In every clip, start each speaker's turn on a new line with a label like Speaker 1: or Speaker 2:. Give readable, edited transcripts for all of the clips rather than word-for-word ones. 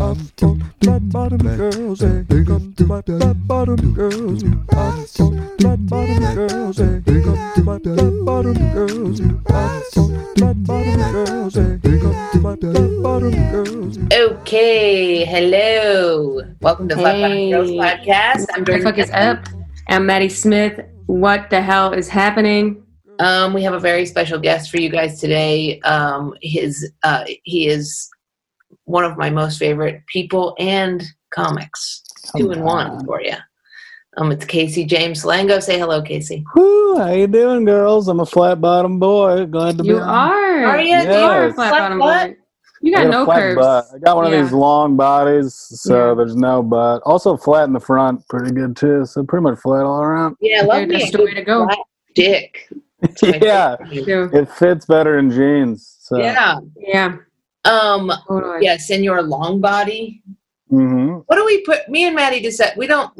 Speaker 1: flat bottom girls, hey, come to my flat bottom girls. I'm for flat bottom girls, hey, come to my flat bottom girls. I'm for flat bottom girls, hey, come to my flat bottom girls.
Speaker 2: Okay, hello. Welcome to Flat Bottom Girls Podcast.
Speaker 3: What the fuck is up? I'm Maddie Smith. What the hell is happening?
Speaker 2: We have a very special guest for you guys today. He is one of my most favorite people and comics. 2 in 1 for you. It's Casey James Lango. Say hello, Casey.
Speaker 4: Woo, how you doing, girls? I'm a flat bottom boy. Glad to be on.
Speaker 2: Are you?
Speaker 4: Yes.
Speaker 3: You are a flat bottom boy. You got no curves.
Speaker 4: Butt. I got one of these long bodies, so there's no butt. Also flat in the front, pretty good too. So pretty much flat all around.
Speaker 2: Yeah, love me.
Speaker 3: That's the way to go.
Speaker 2: Flat dick.
Speaker 4: Yeah, it fits better in jeans. So.
Speaker 2: Yeah.
Speaker 3: Totally.
Speaker 2: Yes, in your long body.
Speaker 4: Mm-hmm.
Speaker 2: What do we put? Me and Maddie just said we don't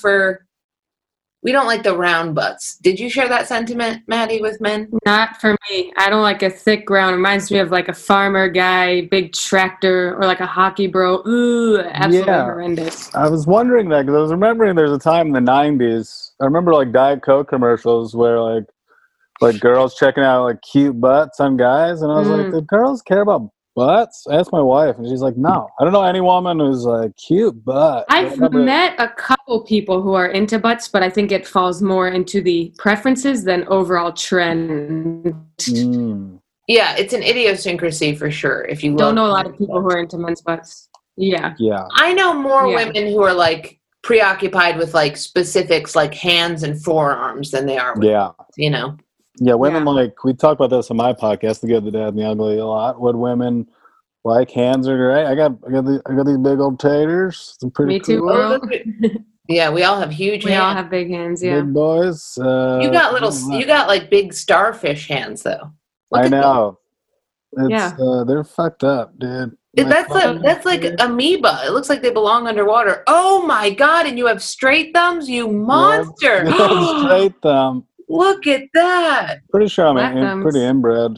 Speaker 2: like the round butts. Did you share that sentiment, Maddie, with men?
Speaker 3: Not for me. I don't like a thick ground. It reminds me of like a farmer guy, big tractor, or like a hockey bro. Ooh, absolutely horrendous.
Speaker 4: I was wondering that because I was remembering there's a time in the 90s. I remember like Diet Coke commercials where like girls checking out like cute butts on guys, and I was like, do girls care about butts? I asked my wife, and she's like, no. I don't know any woman who's like cute butt.
Speaker 3: I've met a couple people who are into butts, but I think it falls more into the preferences than overall trend.
Speaker 2: Yeah, it's an idiosyncrasy for sure. If you
Speaker 3: don't know a lot of people who are into men's butts. Yeah.
Speaker 2: I know more women who are like preoccupied with like specifics like hands and forearms than they are with you know.
Speaker 4: Yeah, women like, we talk about this on my podcast, The Good, the Bad, and the Ugly, a lot. What women like, hands are great. I got these big old taters. They're pretty
Speaker 3: Me too,
Speaker 4: cool.
Speaker 3: girl.
Speaker 2: Yeah, we all have huge hands.
Speaker 3: We all have big hands, yeah.
Speaker 4: Big boys.
Speaker 2: You got like big starfish hands though.
Speaker 4: I know. They're fucked up, dude.
Speaker 2: That's like amoeba. It looks like they belong underwater. Oh my god! And you have straight thumbs, you monster!
Speaker 4: Straight thumb.
Speaker 2: Look at that.
Speaker 4: Pretty sure I'm pretty inbred.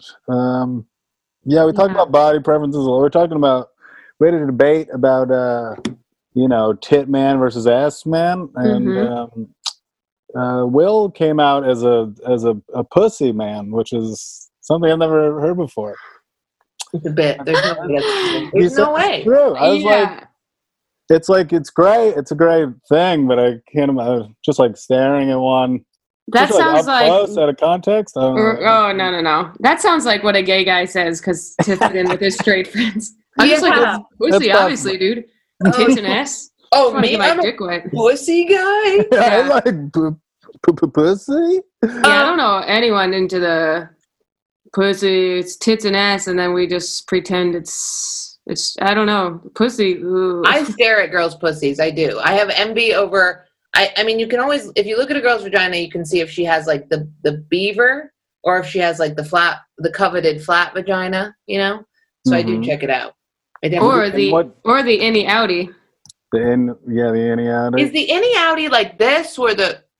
Speaker 4: We talked about body preferences. We had a debate about tit man versus ass man, and Will came out as a pussy man, which is something I've never heard before.
Speaker 2: It's a bit. There's no way.
Speaker 4: True. I was like, it's great. It's a great thing, but I can't imagine just like staring at one.
Speaker 3: That
Speaker 4: just
Speaker 3: sounds
Speaker 4: like close, out of context.
Speaker 3: Oh no! That sounds like what a gay guy says because to fit in with his straight friends. I'm just like pussy, obviously, dude. Tits and ass.
Speaker 2: Oh, me? I'm
Speaker 3: dick wet.
Speaker 2: Pussy guy.
Speaker 4: I like pussy.
Speaker 3: Yeah, I don't know anyone into the pussy. It's tits and ass, and then we just pretend it's. I don't know, pussy. Ooh.
Speaker 2: I stare at girls' pussies. I do. I have envy over. I mean, you can always, if you look at a girl's vagina, you can see if she has like the beaver or if she has like the coveted flat vagina, you know? So I do check it out.
Speaker 3: Or the innie outie.
Speaker 4: The innie outie.
Speaker 2: Is the innie outie like this where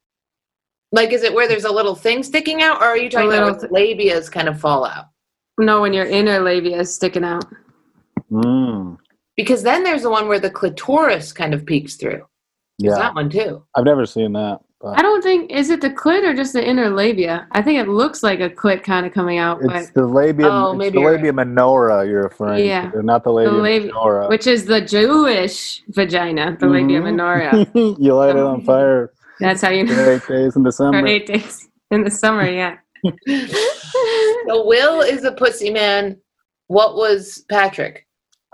Speaker 2: is it where there's a little thing sticking out, or are you talking about where the labias kind of fall out?
Speaker 3: No, when your inner labia is sticking out.
Speaker 2: Because then there's the one where the clitoris kind of peeks through. There's that one too.
Speaker 4: I've never seen that. But.
Speaker 3: I don't think, is it the clit or just the inner labia? I think it looks like a clit kind of coming out.
Speaker 4: It's the labia. Maybe the labia minora you're referring to, not the labia minora,
Speaker 3: which is the Jewish vagina. The labia minora.
Speaker 4: You light it on fire.
Speaker 3: That's how you know.
Speaker 4: For 8 days in December.
Speaker 3: For 8 days in the summer, yeah.
Speaker 2: So Will is a pussy man. What was Patrick?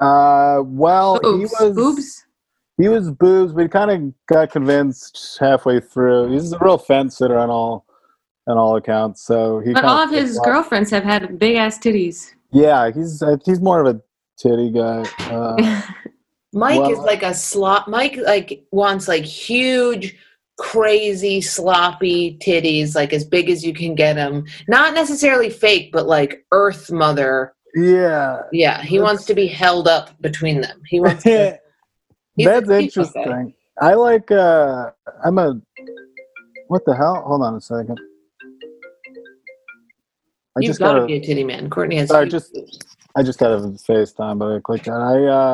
Speaker 3: Boobs.
Speaker 4: He was boobs, but he kind of got convinced halfway through. He's a real fence sitter on all accounts. So
Speaker 3: but all of his girlfriends have had big ass titties.
Speaker 4: Yeah, he's more of a titty guy.
Speaker 2: Mike is like a slop. Mike wants like huge, crazy, sloppy titties, like as big as you can get them. Not necessarily fake, but like Earth Mother.
Speaker 4: Yeah.
Speaker 2: Yeah, he wants to be held up between them. He wants to.
Speaker 4: That's interesting. I like, what the hell? Hold on a second.
Speaker 2: You've got to be a titty man. Courtney has.
Speaker 4: Sorry, just I just got a FaceTime, but I clicked on.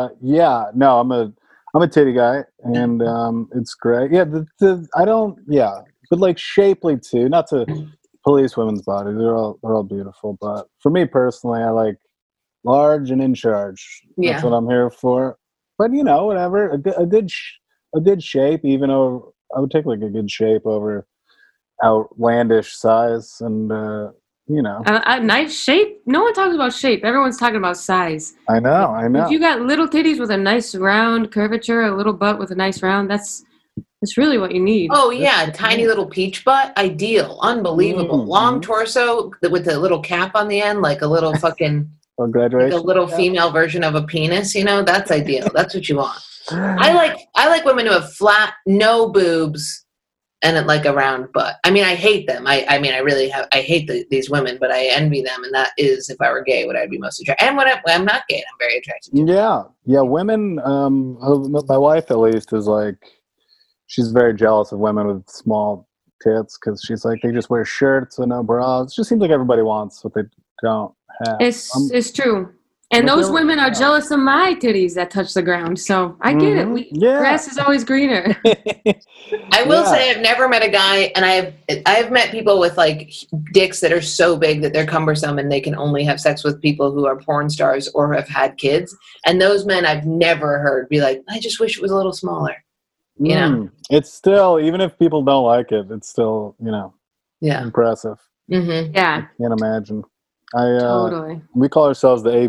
Speaker 4: I'm a titty guy, and it's great. Yeah, but like shapely too. Not to police women's bodies; they're all beautiful. But for me personally, I like large and in charge. That's what I'm here for. But whatever. A good shape, even though I would take like a good shape over outlandish size, and
Speaker 3: a nice shape. No one talks about shape. Everyone's talking about size.
Speaker 4: I know.
Speaker 3: If you got little titties with a nice round curvature, a little butt with a nice round, that's really what you need.
Speaker 2: Oh yeah, tiny little peach butt, ideal, unbelievable.
Speaker 4: Mm-hmm.
Speaker 2: Long torso with the little cap on the end, like a little fucking,
Speaker 4: graduation.
Speaker 2: like a little female version of a penis. That's ideal. That's what you want. I like women who have flat, no boobs, and like a round butt. I mean, I hate them. I hate these women, but I envy them. And that is, if I were gay, what I'd be most attracted. And when I'm not gay, I'm very attracted to.
Speaker 4: Yeah. Women. My wife at least is like, she's very jealous of women with small tits because she's like, they just wear shirts and no bras. It just seems like everybody wants what they don't have.
Speaker 3: It's true. And those women are jealous of my titties that touch the ground. So I get it. Grass is always greener.
Speaker 2: I will say I've never met a guy, and I've met people with like dicks that are so big that they're cumbersome and they can only have sex with people who are porn stars or have had kids. And those men I've never heard be like, I just wish it was a little smaller.
Speaker 4: It's still, even if people don't like it, it's still, impressive.
Speaker 2: Mm-hmm.
Speaker 3: Yeah.
Speaker 4: Can't imagine.
Speaker 3: Totally.
Speaker 4: We call ourselves the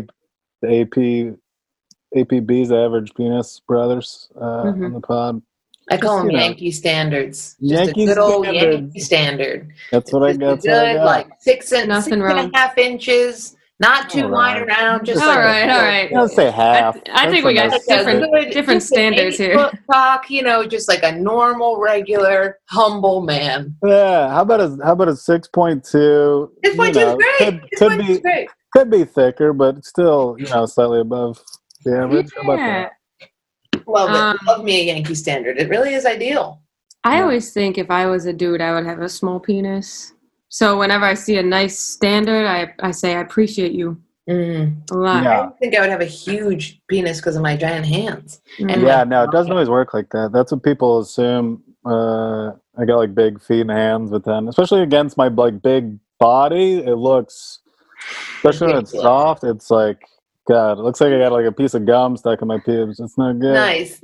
Speaker 4: APBs, Average Penis Brothers, on the pod.
Speaker 2: I call them Yankee standards. Just a good old Yankee standard.
Speaker 4: That's what I got.
Speaker 2: Good, like 6.5 inches. Not too wide around. Just
Speaker 3: all right.
Speaker 4: I'll say half.
Speaker 3: I think we got different standards here.
Speaker 2: Talk, just like a normal, regular, humble man.
Speaker 4: Yeah. How about a 6.2?
Speaker 2: 6.2 is great.
Speaker 4: Could be thicker, but still, slightly above the average. How about that?
Speaker 2: Love me a Yankee standard. It really is ideal.
Speaker 3: I always think if I was a dude, I would have a small penis. So whenever I see a nice standard, I say, I appreciate you a lot.
Speaker 2: Yeah. I think I would have a huge penis because of my giant hands.
Speaker 3: And
Speaker 4: it doesn't always work like that. That's what people assume. I got like big feet and hands, but then, especially against my like big body, it looks, especially when it's soft, it's like, God, it looks like I got like a piece of gum stuck in my pubes. It's not good.
Speaker 2: Nice.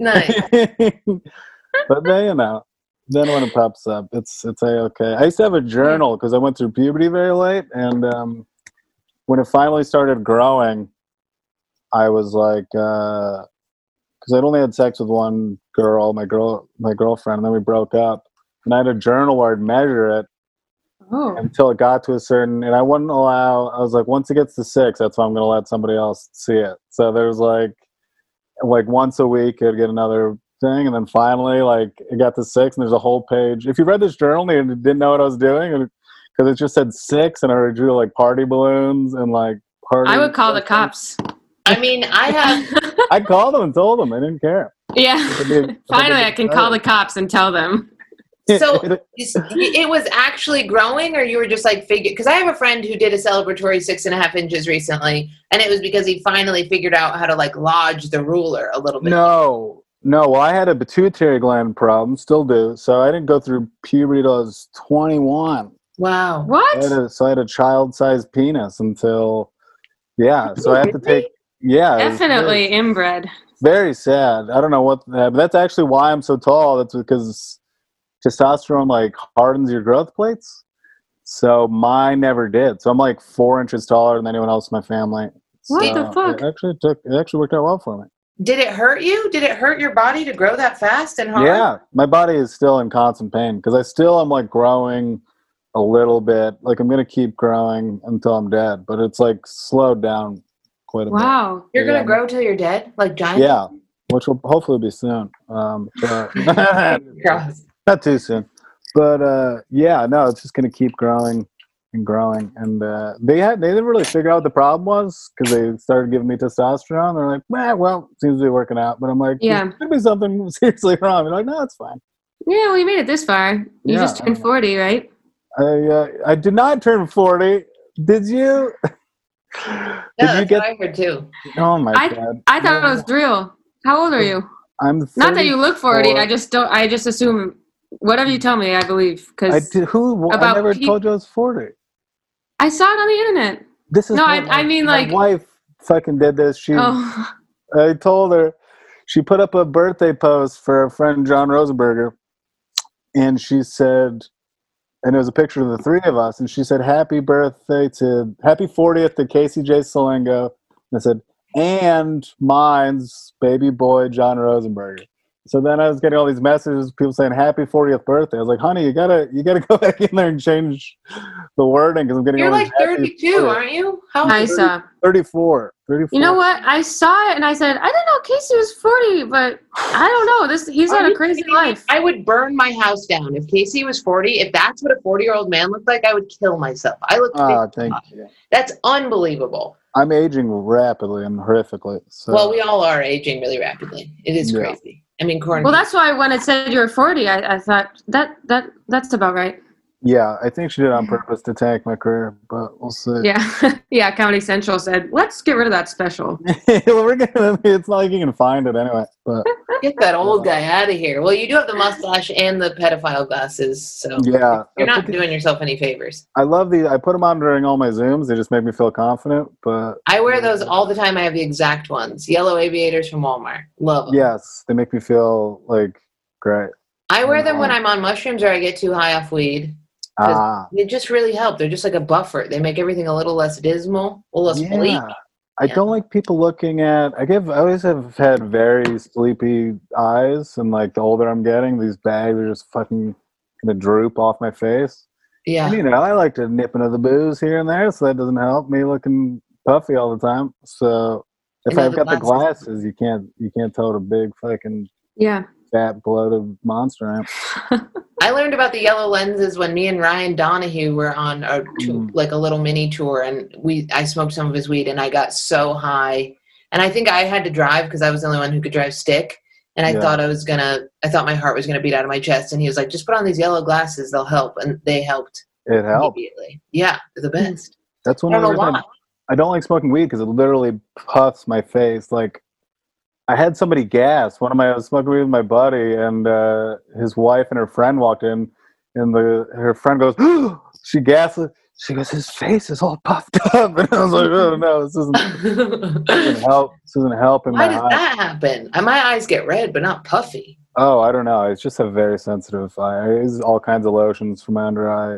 Speaker 4: But then, then when it pops up, it's okay. I used to have a journal because I went through puberty very late, and when it finally started growing, I was like, because I'd only had sex with one girl, my girlfriend, and then we broke up, and I had a journal where I'd measure it until it got to a certain, and I wouldn't allow. I was like, once it gets to 6, that's when I'm going to let somebody else see it. So there was like once a week, I'd get another thing, and then finally it got to 6, and there's a whole page. If you read this journal and you didn't know what I was doing, because it just said 6, and I drew like party balloons and like party.
Speaker 3: I would call the cops.
Speaker 2: I mean,
Speaker 4: I called them and told them. I didn't care.
Speaker 3: Yeah. Finally, I can call the cops and tell them.
Speaker 2: So it was actually growing, or you were just like because I have a friend who did a celebratory 6.5 inches recently, and it was because he finally figured out how to like lodge the ruler a little bit.
Speaker 4: No. Well, I had a pituitary gland problem, still do. So I didn't go through puberty till I was 21.
Speaker 2: Wow.
Speaker 3: What?
Speaker 4: So I had a child-sized penis until, so I have to take,
Speaker 3: definitely inbred.
Speaker 4: Very sad. I don't know what, but that's actually why I'm so tall. That's because testosterone like hardens your growth plates. So mine never did. So I'm like 4 inches taller than anyone else in my family.
Speaker 3: What the fuck?
Speaker 4: It actually worked out well for me.
Speaker 2: Did it hurt you? Did it hurt your body to grow that fast and hard?
Speaker 4: Yeah, my body is still in constant pain because I still am like growing a little bit. Like I'm going to keep growing until I'm dead, but it's like slowed down quite a bit.
Speaker 3: Wow.
Speaker 2: You're going to grow till you're dead? Like giant?
Speaker 4: Yeah, which will hopefully be soon. Not too soon. But it's just going to keep growing and growing. And they didn't really figure out what the problem was because they started giving me testosterone. They're like, well, it seems to be working out. But I'm like, there could be something seriously wrong. They're like, no, it's fine.
Speaker 3: Yeah, we made it this far. You just turned 40, right?
Speaker 4: I did not turn 40. Did you?
Speaker 2: Yeah,
Speaker 4: Did you
Speaker 2: that's
Speaker 4: get?
Speaker 2: what I heard too.
Speaker 4: Oh my god!
Speaker 3: I thought it was real. How old are you?
Speaker 4: I'm
Speaker 3: Not that you look 40.
Speaker 4: 34.
Speaker 3: I just don't. I just assume whatever you tell me, I believe.
Speaker 4: I
Speaker 3: Because
Speaker 4: did. Who? I
Speaker 3: about
Speaker 4: never told you I was 40.
Speaker 3: I saw it on the internet.
Speaker 4: This is
Speaker 3: No,
Speaker 4: what
Speaker 3: I mean
Speaker 4: my
Speaker 3: like.
Speaker 4: wife fucking did this.
Speaker 3: Oh,
Speaker 4: I told her, she put up a birthday post for her friend John Rosenberger, and she said, and it was a picture of the three of us, and she said, happy 40th to Casey J. Salengo. And I said, and mine's baby boy John Rosenberger. So then I was getting all these messages, people saying happy 40th birthday. I was like, honey, you gotta go back in there and change the wording because I'm getting
Speaker 2: You're
Speaker 4: all
Speaker 2: like
Speaker 4: these happy
Speaker 2: 32,
Speaker 4: 40th.
Speaker 2: aren't you? How
Speaker 3: I saw.
Speaker 4: 34.
Speaker 3: You know what? I saw it and I said, I didn't know Casey was 40, but I don't know. He's had a crazy life.
Speaker 2: I would burn my house down if Casey was 40. If that's what a 40-year-old man looked like, I would kill myself. I look 55.
Speaker 4: Thank you.
Speaker 2: That's unbelievable.
Speaker 4: I'm aging rapidly and horrifically. So.
Speaker 2: Well, we all are aging really rapidly. It is crazy. I mean,
Speaker 3: Well, that's why when it said you were 40, I thought that's about right.
Speaker 4: Yeah, I think she did it on purpose to tank my career, but we'll see.
Speaker 3: Yeah, yeah. Comedy Central said, "Let's get rid of that special."
Speaker 4: It's not like you can find it anyway. But
Speaker 2: get that old guy out of here. Well, you do have the mustache and the pedophile glasses, so
Speaker 4: yeah,
Speaker 2: you're not doing yourself any favors.
Speaker 4: I love I put them on during all my Zooms. They just make me feel confident. But
Speaker 2: I wear those all the time. I have the exact ones, yellow aviators from Walmart. Love them.
Speaker 4: Yes, they make me feel like great.
Speaker 2: I wear them when I'm on mushrooms or I get too high off weed. They just really help. They're just like a buffer. They make everything a little less dismal, a little less bleak.
Speaker 4: I don't like people looking at. I always have had very sleepy eyes, and like the older I'm getting, these bags are just fucking gonna droop off my face.
Speaker 2: Yeah,
Speaker 4: and, I like to nip into the booze here and there, so that doesn't help me looking puffy all the time. So if I've got the glasses, you can't tell what a big fucking fat bloated monster I am.
Speaker 2: I learned about the yellow lenses when me and Ryan Donahue were on a little mini tour, and I smoked some of his weed, and I got so high, and I think I had to drive because I was the only one who could drive stick, and I thought I thought my heart was gonna beat out of my chest, and he was like, "Just put on these yellow glasses; they'll help," and they helped.
Speaker 4: It helped
Speaker 2: immediately. Yeah, they're the best.
Speaker 4: That's one of the reasons I don't like smoking weed because it literally puffs my face. Like, I had somebody gas. I was smoking weed with my buddy, and his wife and her friend walked in, and her friend goes, she gasses. She goes, his face is all puffed up, and I was like, oh no, this doesn't help. This isn't helping.
Speaker 2: Why does that happen? My eyes get red, but not puffy.
Speaker 4: Oh, I don't know. I just have very sensitive eye. I use all kinds of lotions for my under eye.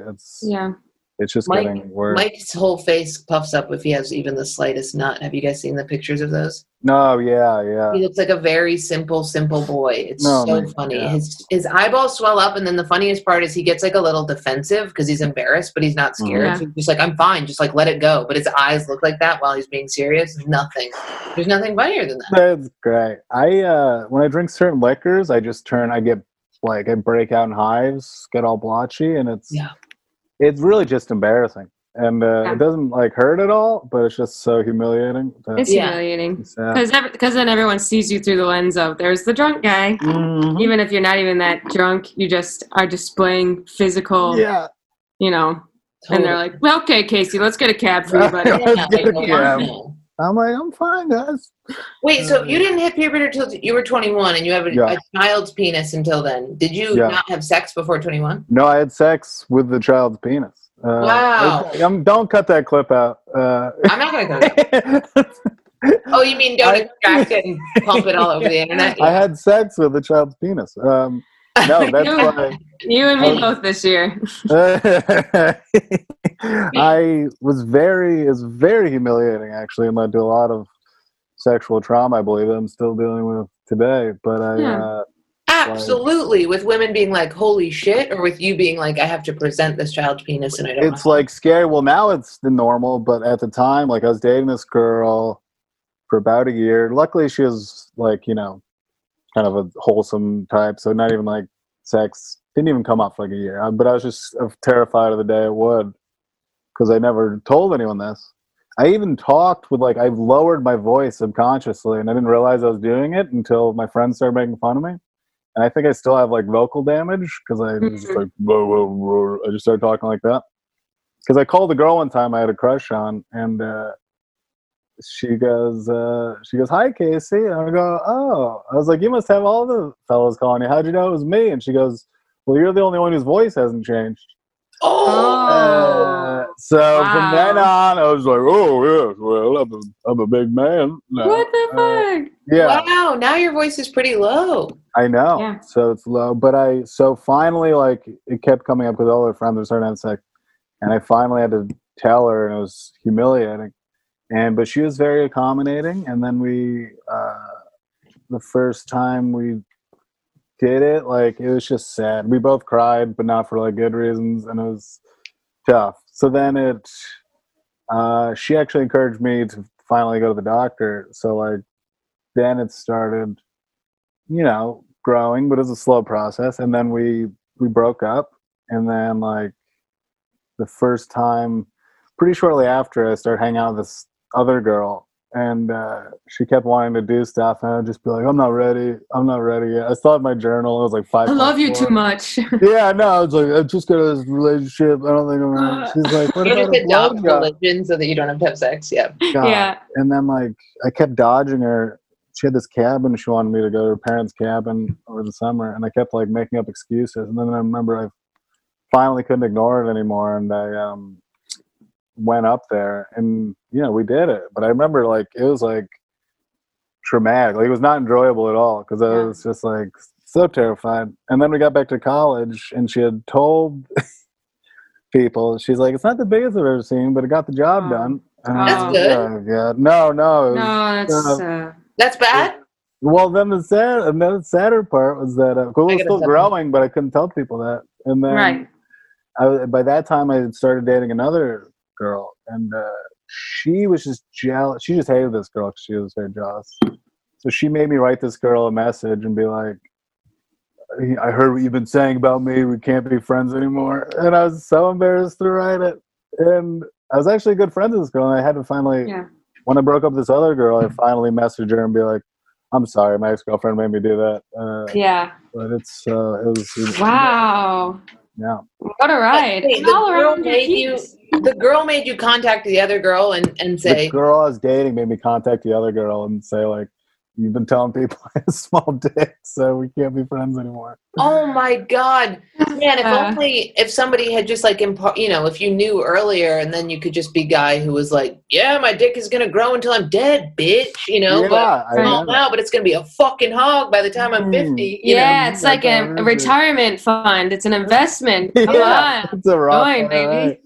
Speaker 4: It's just getting worse.
Speaker 2: Mike's whole face puffs up if he has even the slightest nut. Have you guys seen the pictures of those?
Speaker 4: No, yeah.
Speaker 2: He looks like a very simple boy. It's so funny. Yeah. His eyeballs swell up, and then the funniest part is he gets like a little defensive because he's embarrassed, but he's not scared. So he's just like, I'm fine, just like let it go. But his eyes look like that while he's being serious. There's nothing funnier than that.
Speaker 4: That's great. When I drink certain liquors, I break out in hives, get all blotchy, and it's really just embarrassing. And it doesn't hurt at all, but it's just so humiliating.
Speaker 3: It's humiliating because then everyone sees you through the lens of there's the drunk guy. Mm-hmm. Even if you're not even that drunk, you just are displaying physical. Totally. And they're like, "Well, okay, Casey, let's get a cab for you, buddy."
Speaker 4: I'm like, I'm fine, guys.
Speaker 2: Wait, so you didn't hit puberty until you were 21, and you have a child's penis until then. Did you not have sex before 21?
Speaker 4: No, I had sex with the child's penis.
Speaker 2: Wow.
Speaker 4: Don't cut that clip out.
Speaker 2: I'm not going to cut it. Oh, you mean don't extract it and pump it all over the internet?
Speaker 4: I had sex with the child's penis. No, that's why.
Speaker 3: You and me both this year.
Speaker 4: It was very humiliating, actually, and led to a lot of sexual trauma, I believe, that I'm still dealing with today. But
Speaker 2: absolutely, with women being like, holy shit, or with you being like, I have to present this child's penis and I don't know.
Speaker 4: It's like scary. Well, now it's the normal, but at the time, I was dating this girl for about a year. Luckily, she was kind of a wholesome type, so not even sex didn't even come up for a year. But I was just terrified of the day it would, because I never told anyone this. I even talked with I lowered my voice subconsciously, and I didn't realize I was doing it until my friends started making fun of me. And I think I still have vocal damage because I was just whoa, whoa, whoa. I just started talking like that. Because I called a girl one time I had a crush on, and she goes, "Hi, Casey." And I go, "Oh." I was like, "You must have all the fellas calling you. How'd you know it was me?" And she goes, "Well, you're the only one whose voice hasn't changed." So from then on, I was like, "Oh yeah, well, I'm a big man now."
Speaker 3: What the fuck?
Speaker 2: Yeah. Wow. Now your voice is pretty low.
Speaker 4: I know. Yeah. So it's low, but so finally, like, it kept coming up because all her friends were starting to have sex, and I finally had to tell her, and it was humiliating. But she was very accommodating, and then the first time we did it, like, it was just sad. We both cried, but not for like good reasons, and it was tough. So then she actually encouraged me to finally go to the doctor. So like, then it started, growing, but it was a slow process. And then we broke up, and then like the first time, pretty shortly after, I started hanging out with this other girl, and she kept wanting to do stuff, and I'd just be like, I'm not ready yet. I still have my journal. It was like 5.
Speaker 3: I love you too much.
Speaker 4: Yeah, no, it's like, I just got this relationship. I don't think I'm ready. She's like, what about a
Speaker 2: adopt religion so that you don't have to have sex? Yeah.
Speaker 3: Yeah.
Speaker 4: And then like, I kept dodging her. She had this cabin. She wanted me to go to her parents' cabin over the summer, and I kept like making up excuses. And then I remember I finally couldn't ignore it anymore, and I went up there, and we did it. But I remember like, it was like traumatic. Like, it was not enjoyable at all, because I was just like so terrified. And then we got back to college, and she had told people, she's like, it's not the biggest I've ever seen, but it got the job done.
Speaker 2: That's good.
Speaker 4: Yeah. No,
Speaker 2: that's bad.
Speaker 4: Well, then the sadder part was that it was still growing, but I couldn't tell people that. And then by that time, I had started dating another girl, and she was just jealous. She just hated this girl because she was very jealous. So she made me write this girl a message and be like, I heard what you've been saying about me. We can't be friends anymore. And I was so embarrassed to write it. And I was actually good friends with this girl, and I had to finally, when I broke up with this other girl, I finally messaged her and be like, I'm sorry, my ex-girlfriend made me do that. But it was...
Speaker 3: Wow.
Speaker 4: Yeah.
Speaker 3: What a ride.
Speaker 2: The girl made you contact the other girl and say...
Speaker 4: The girl I was dating made me contact the other girl and say, like, you've been telling people I have a small dick, so we can't be friends anymore.
Speaker 2: Oh, my God. Man, if somebody had just, like, if you knew earlier, and then you could just be guy who was like, yeah, my dick is going to grow until I'm dead, bitch, but it's going to be a fucking hog by the time I'm 50.
Speaker 3: It's like a retirement fund. It's an investment. Come on.
Speaker 4: It's a rock.
Speaker 3: Going, baby.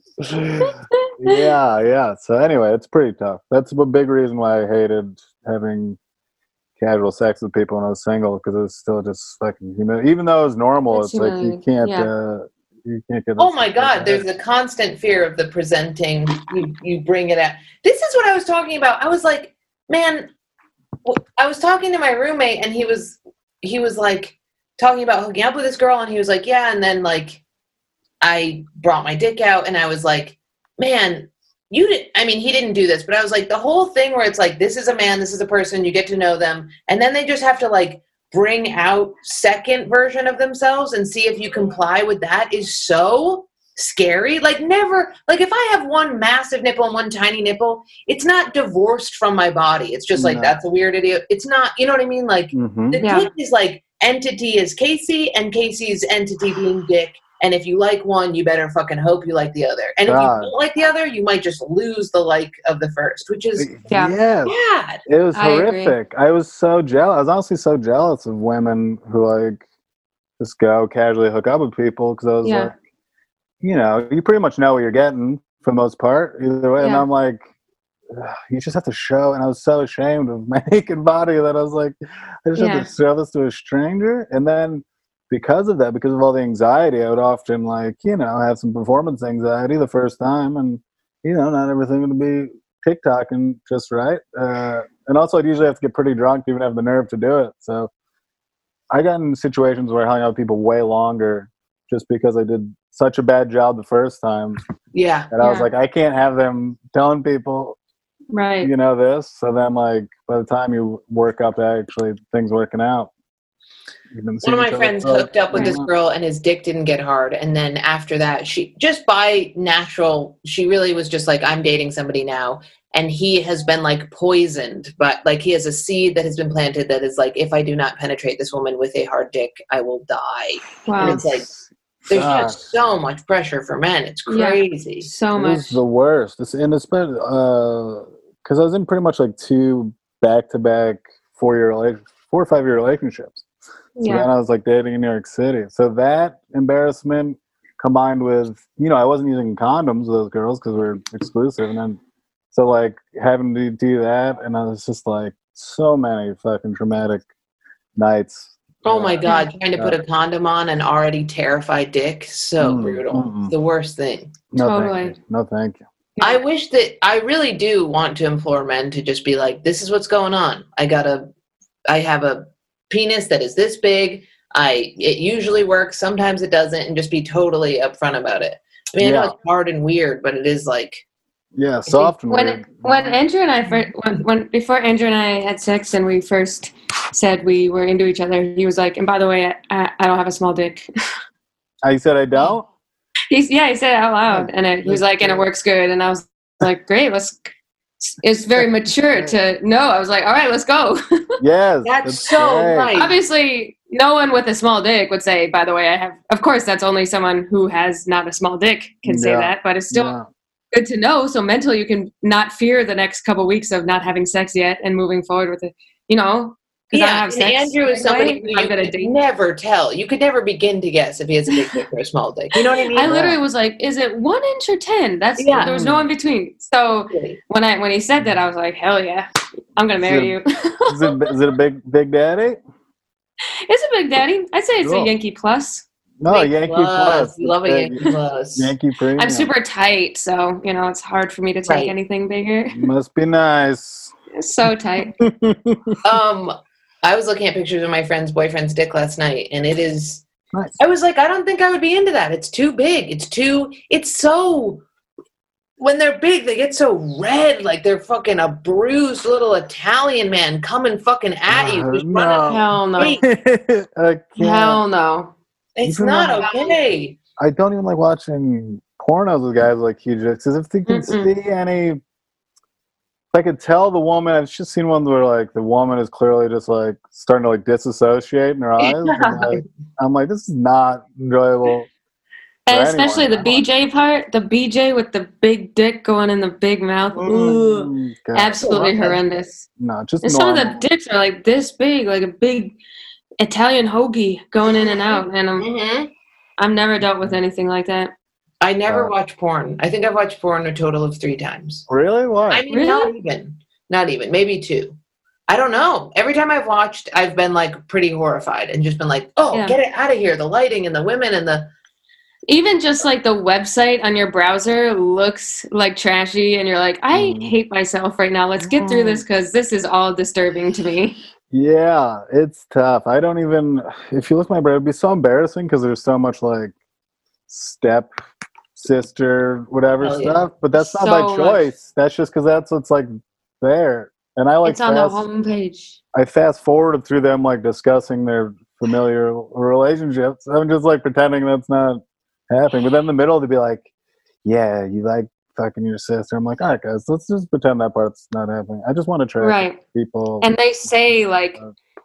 Speaker 4: Yeah. So anyway, it's pretty tough. That's a big reason why I hated having casual sex with people when I was single, because it was still just fucking humiliating. Even though it was normal, it's like you can't get.
Speaker 2: Oh my God, there's a constant fear of the presenting. You bring it out. This is what I was talking about. I was like, man, I was talking to my roommate, and he was like talking about hooking up with this girl, and he was like, yeah, and then like I brought my dick out, and I was like, man, he didn't do this, but I was like, the whole thing where it's like, this is a man, this is a person, you get to know them, and then they just have to like bring out second version of themselves and see if you comply with that is so scary. Like, never, like, if I have one massive nipple and one tiny nipple, it's not divorced from my body. It's just like, that's a weird idiot. It's not, you know what I mean? Like, the dick is like, entity is Casey, and Casey's entity being dick. And if you like one, you better fucking hope you like the other. And if you don't like the other, you might just lose the like of the first, which is bad.
Speaker 4: It was horrific. I was so jealous. I was honestly so jealous of women who like just go casually hook up with people, because I was like, you pretty much know what you're getting for the most part either way. And I'm like, you just have to show. And I was so ashamed of my naked body that I was like, I just have to show this to a stranger. And then because of all the anxiety, I would often have some performance anxiety the first time, and not everything would be TikToking just right. And also, I'd usually have to get pretty drunk to even have the nerve to do it. So I got in situations where I hung out with people way longer just because I did such a bad job the first time.
Speaker 2: Yeah.
Speaker 4: And I was like, I can't have them telling people,
Speaker 3: right?
Speaker 4: This. So then, like, by the time you work up to actually things working out,
Speaker 2: One of my friends hooked up with this girl and his dick didn't get hard. And then after that, she just by natural, she really was just like, I'm dating somebody now. And he has been like poisoned, but like he has a seed that has been planted that is like, if I do not penetrate this woman with a hard dick, I will die.
Speaker 3: Wow.
Speaker 2: And it's like, there's just so much pressure for men. It's crazy.
Speaker 3: Yeah, so much.
Speaker 4: It's the worst. It's been, because I was in pretty much like 2 back-to-back 4 or 5 year relationships. So then I was like dating in New York City. So that embarrassment combined with, I wasn't using condoms with those girls because we were exclusive. And then, so like having to do that. And I was just like, so many fucking traumatic nights.
Speaker 2: Oh my God. Trying to put a condom on an already terrified dick. So brutal. The worst thing.
Speaker 3: Totally.
Speaker 4: No, thank you.
Speaker 2: I wish that I really do want to implore men to just be like, this is what's going on. I have a penis that is this big. It usually works. Sometimes it doesn't, and just be totally upfront about it. I mean, I know it's hard and weird, but it is like,
Speaker 4: soft and weird.
Speaker 3: When Andrew and I before Andrew and I had sex and we first said we were into each other, he was like, and by the way, I don't have a small dick.
Speaker 4: I said I don't?
Speaker 3: He said it out loud, and he was like, and it works good, and I was like, great, it's very mature to know. I was like, all right, let's go.
Speaker 4: Yes.
Speaker 2: That's so
Speaker 4: great.
Speaker 2: right.
Speaker 3: Obviously, no one with a small dick would say, by the way, I have, of course, that's only someone who has not a small dick can say that, but it's still good to know. So mentally, you can not fear the next couple weeks of not having sex yet and moving forward with it,
Speaker 2: Yeah, I have sex Andrew is somebody who you could never tell. You could never begin to guess if he has a big dick or a small dick. You know what I mean?
Speaker 3: I literally was like, is it 1 inch or 10? There was no in between. So when he said that, I was like, hell yeah, I'm going to marry you.
Speaker 4: Is it a big daddy?
Speaker 3: It's a big daddy. I'd say it's a Yankee plus.
Speaker 4: No, Yankee plus.
Speaker 2: You love a Yankee plus.
Speaker 4: Yankee premium.
Speaker 3: I'm super tight, so, it's hard for me to take anything bigger.
Speaker 4: Must be nice.
Speaker 3: It's so tight.
Speaker 2: I was looking at pictures of my friend's boyfriend's dick last night, and it is
Speaker 4: nice.
Speaker 2: I was like, I don't think I would be into that. It's too big. It's so, when they're big, they get so red, like they're fucking a bruised little Italian man coming fucking at you.
Speaker 3: Hell no. Hell no.
Speaker 2: It's not okay.
Speaker 4: I don't even like watching pornos with guys like huge dicks, because if they can see any... I could tell the woman, I've just seen ones where like the woman is clearly just like starting to like disassociate in her eyes. And, I'm like, this is not enjoyable.
Speaker 3: And especially the BJ part, the BJ with the big dick going in the big mouth. Ooh, absolutely horrendous.
Speaker 4: No, just
Speaker 3: and some of the dicks are like this big, like a big Italian hoagie going in and out. And I've never dealt with anything like that.
Speaker 2: I never watch porn. I think I've watched porn a total of 3 times.
Speaker 4: Really? Why?
Speaker 2: I mean, not even, maybe 2. I don't know. Every time I've watched, I've been like pretty horrified and just been like, get it out of here. The lighting and the women and the...
Speaker 3: Even just like the website on your browser looks like trashy and you're like, I hate myself right now. Let's get through this because this is all disturbing to me.
Speaker 4: Yeah, it's tough. I don't even... If you look at my browser, it'd be so embarrassing because there's so much like step... sister, whatever stuff, but that's not by choice. That's just because that's what's like there. And I like
Speaker 3: it's on the homepage.
Speaker 4: I fast forwarded through them like discussing their familiar relationships. I'm just like pretending that's not happening. But then in the middle they'd be like, yeah, you like fucking your sister. I'm like, all right guys, let's just pretend that part's not happening. I just want to try people.
Speaker 3: And they say like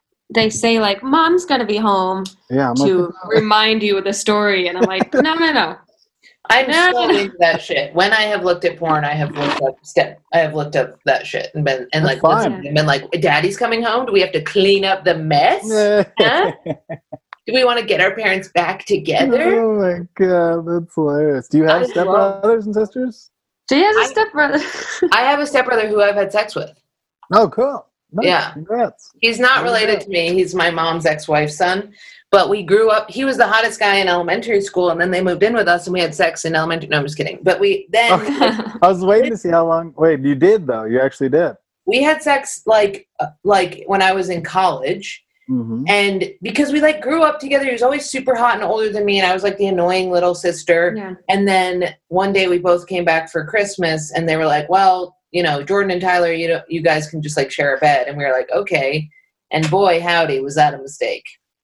Speaker 3: mom's gonna be home to remind you of the story, and I'm like, no.
Speaker 2: I'm so into that shit. When I have looked at porn, I have looked up that shit and been like, Daddy's coming home. Do we have to clean up the mess? Huh? Do we want to get our parents back together?
Speaker 4: Oh my god, that's hilarious. Do you have stepbrothers and sisters?
Speaker 3: She has a stepbrother.
Speaker 2: I have a stepbrother who I've had sex with.
Speaker 4: Oh, cool. Nice.
Speaker 2: Yeah.
Speaker 4: Congrats.
Speaker 2: He's not related to me. He's my mom's ex-wife's son. But we grew up, he was the hottest guy in elementary school, and then they moved in with us, and we had sex in elementary. No, I'm just kidding. But
Speaker 4: I was waiting to see how long. Wait, you did, though. You actually did.
Speaker 2: We had sex, like when I was in college. And because we, grew up together, he was always super hot and older than me, and I was, the annoying little sister. Yeah. And then one day we both came back for Christmas, and they were like, well, Jordan and Tyler, you guys can just, share a bed. And we were like, okay. And boy, howdy, was that a mistake.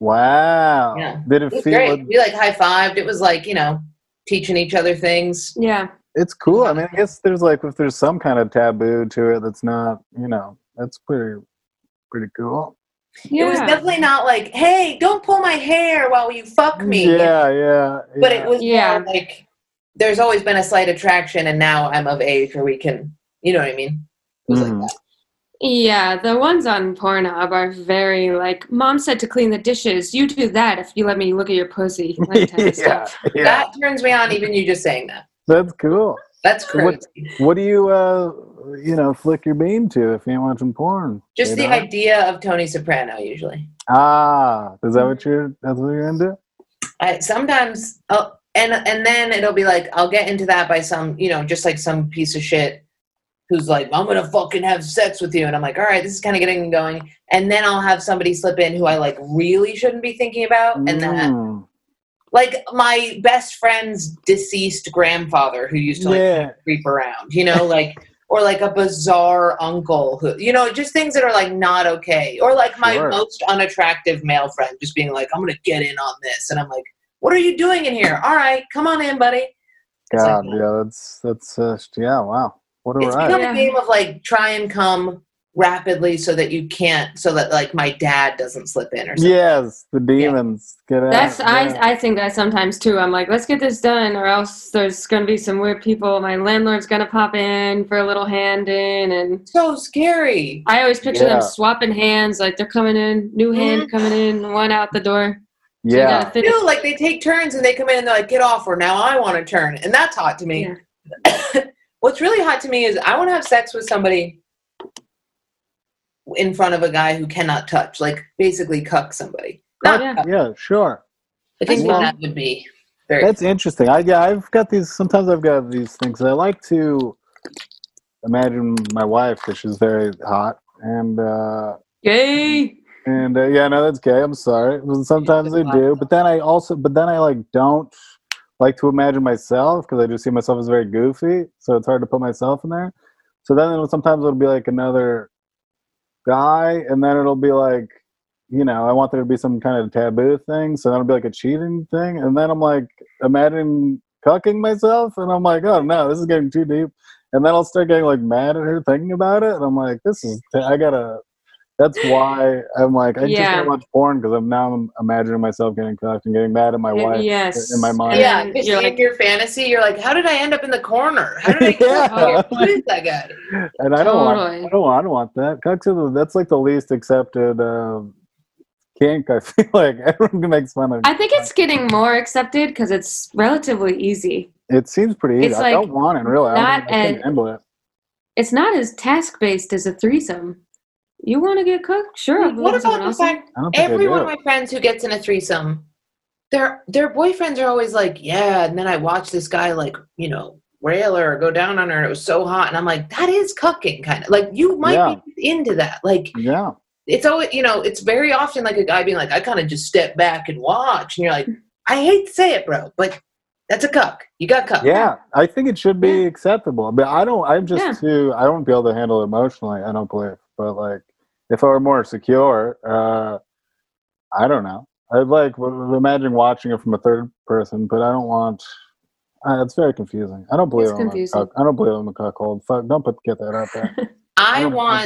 Speaker 4: Wow.
Speaker 2: Yeah.
Speaker 4: Did
Speaker 2: it was great. We like high-fived. It was like, teaching each other things.
Speaker 3: Yeah.
Speaker 4: It's cool. I mean, I guess there's like, if there's some kind of taboo to it that's not, that's pretty cool.
Speaker 2: Yeah. It was definitely not like, hey, don't pull my hair while you fuck me.
Speaker 4: Yeah.
Speaker 2: But it was more like, there's always been a slight attraction, and now I'm of age where we can, you know what I mean? It was like that.
Speaker 3: Yeah, the ones on Pornhub are very like, Mom said to clean the dishes. You do that if you let me look at your pussy. Like stuff.
Speaker 2: Yeah. That turns me on, even you just saying that.
Speaker 4: That's cool.
Speaker 2: That's crazy.
Speaker 4: What do you, flick your bean to if you ain't watching porn?
Speaker 2: Just the idea of Tony Soprano, usually.
Speaker 4: Is that what that's what you're into?
Speaker 2: Sometimes, and then it'll be like, I'll get into that by some, just like some piece of shit who's like, I'm going to fucking have sex with you. And I'm like, all right, this is kind of getting going. And then I'll have somebody slip in who I like really shouldn't be thinking about. And that, like my best friend's deceased grandfather who used to creep around, or like a bizarre uncle who, just things that are like not okay. Or like my most unattractive male friend just being like, I'm going to get in on this. And I'm like, what are you doing in here? All right, come on in, buddy.
Speaker 4: God, that's wow. What a
Speaker 2: ride. It's become a game of like try and come rapidly so that like my dad doesn't slip in or something.
Speaker 4: Yes, the demons get out.
Speaker 3: I think that sometimes too. I'm like, let's get this done or else there's going to be some weird people. My landlord's going to pop in for a little hand in and
Speaker 2: so scary.
Speaker 3: I always picture them swapping hands like they're coming in, new hand coming in, one out the door.
Speaker 2: So like they take turns and they come in and they're like, get off or now I want to turn. And that's hot to me. Yeah. What's really hot to me is I want to have sex with somebody in front of a guy who cannot touch, like basically cuck somebody.
Speaker 4: Yeah, sure.
Speaker 2: I think that would be very
Speaker 4: That's interesting. I've got these things. I like to imagine my wife because she's very hot and
Speaker 3: gay.
Speaker 4: And no, that's gay. I'm sorry. Sometimes I do, but then I like don't like to imagine myself because I just see myself as very goofy, so it's hard to put myself in there. So then sometimes it'll be like another guy, and then it'll be like, I want there to be some kind of taboo thing, so that'll be like a cheating thing, and then I'm like, imagine cucking myself, and I'm like, oh no, this is getting too deep, and then I'll start getting like mad at her thinking about it, and I'm like, that's why I'm like, I just don't watch porn because I'm imagining myself getting cucked and getting mad at my wife in my mind.
Speaker 2: Yeah, because in your fantasy, you're like, how did I end up in the corner? How did I get here? Who is that guy?
Speaker 4: And I don't want that. Cucks that's like the least accepted kink. I feel like everyone makes fun of.
Speaker 3: I think it's getting more accepted because it's relatively easy.
Speaker 4: It seems pretty easy. I don't want it really. I can't handle it.
Speaker 3: It's not as task-based as a threesome. You want to get cooked? Sure.
Speaker 2: What about the fact every one of my friends who gets in a threesome, their boyfriends are always like, yeah, and then I watched this guy like, rail her or go down on her and it was so hot. And I'm like, that is cucking kind of. Like you might be into that. Like it's always, it's very often like a guy being like, I kind of just step back and watch. And you're like, I hate to say it, bro, but that's a cuck. You got cucked.
Speaker 4: Yeah, I think it should be acceptable. But I don't be able to handle it emotionally, I don't believe. But like, if I were more secure, I don't know. I'd like imagine watching it from a third person, but I don't want. It's very confusing. I don't believe I'm a cuckold. Fuck, don't get that out there.
Speaker 2: I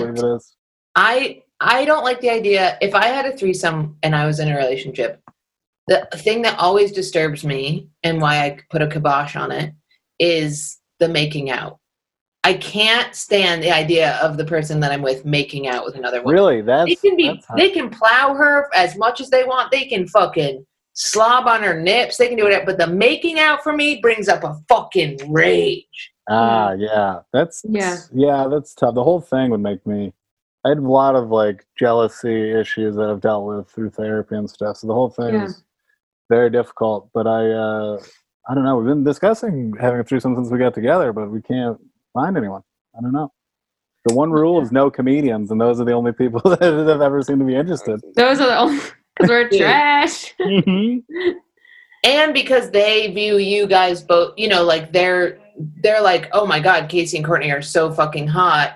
Speaker 2: don't like the idea. If I had a threesome and I was in a relationship, the thing that always disturbs me and why I put a kibosh on it is the making out. I can't stand the idea of the person that I'm with making out with another woman.
Speaker 4: Really?
Speaker 2: They can plow her as much as they want. They can fucking slob on her nips. They can do whatever. But the making out for me brings up a fucking rage.
Speaker 4: Yeah. That's tough. The whole thing would make me. I had a lot of like jealousy issues that I've dealt with through therapy and stuff. So the whole thing is very difficult. But I don't know. We've been discussing having a threesome since we got together, but we can't find anyone. I don't know. The one rule is no comedians, and those are the only people that have ever seemed to be interested.
Speaker 3: Those are the only, because we're trash.
Speaker 2: And because they view you guys both, like they're like, oh my God, Casey and Courtney are so fucking hot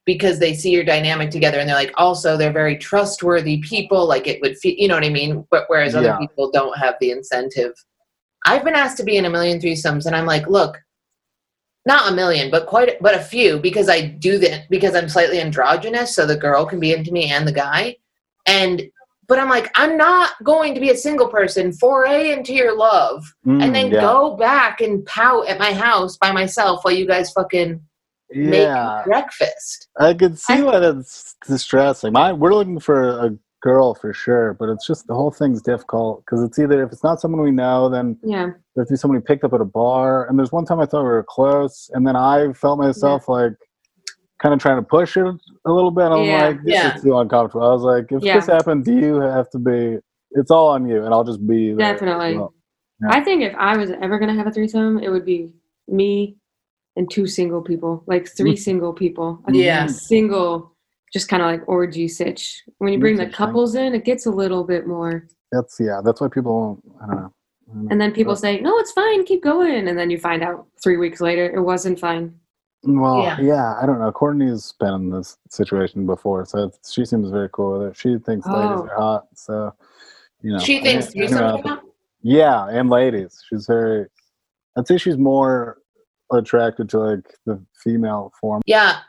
Speaker 2: because they see your dynamic together, and they're like, also they're very trustworthy people. Like it would feel, you know what I mean? But whereas other people don't have the incentive. I've been asked to be in a million threesomes, and I'm like, look, not a million, but a few, because I do that because I'm slightly androgynous, so the girl can be into me and the guy. But I'm like, I'm not going to be a single person, foray into your love, and then go back and pout at my house by myself while you guys fucking make breakfast.
Speaker 4: I could see why that's distressing. We're looking for a girl for sure, but it's just the whole thing's difficult because it's either, if it's not someone we know, then there's to be somebody picked up at a bar. And there's one time I thought we were close, and then I felt myself like kind of trying to push it a little bit. I'm like, this is too uncomfortable. I was like, if this happened, you have to be, it's all on you, and I'll just be there.
Speaker 3: Definitely. Well. Yeah. I think if I was ever going to have a threesome, it would be me and 2 single people, like 3 single people. Single, just kind of like orgy sitch. When you bring the couples in, it gets a little bit more.
Speaker 4: That's why people, I don't know.
Speaker 3: And then people say, no, it's fine, keep going. And then you find out 3 weeks later, it wasn't fine.
Speaker 4: Well, I don't know. Courtney's been in this situation before, so she seems very cool with it. She thinks ladies are hot, so, you know.
Speaker 2: She thinks threesomes are hot?
Speaker 4: Yeah, and ladies. I'd say she's more attracted to, like, the female form.
Speaker 2: Yeah,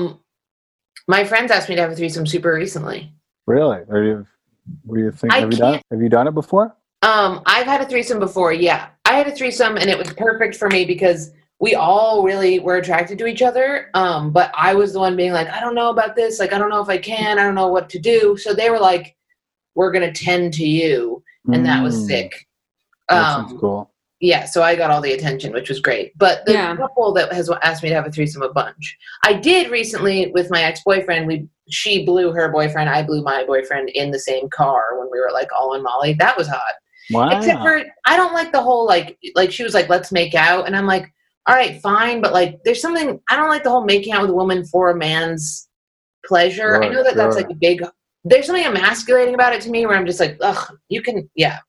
Speaker 2: my friends asked me to have a threesome super recently.
Speaker 4: Really? What do you think? Have you done it before?
Speaker 2: I've had a threesome before, yeah. I had a threesome, and it was perfect for me because we all really were attracted to each other, but I was the one being like, I don't know about this. Like, I don't know if I can. I don't know what to do. So they were like, we're going to tend to you, and that was sick.
Speaker 4: That's cool.
Speaker 2: Yeah, so I got all the attention, which was great. But the couple that has asked me to have a threesome a bunch. I did recently with my ex-boyfriend. She blew her boyfriend. I blew my boyfriend in the same car when we were like all in Molly. That was hot.
Speaker 4: Wow.
Speaker 2: Except for, I don't like the whole like she was like, let's make out. And I'm like, all right, fine. But like, there's something, I don't like the whole making out with a woman for a man's pleasure. I know that's like a big, there's something emasculating about it to me where I'm just like, ugh, you can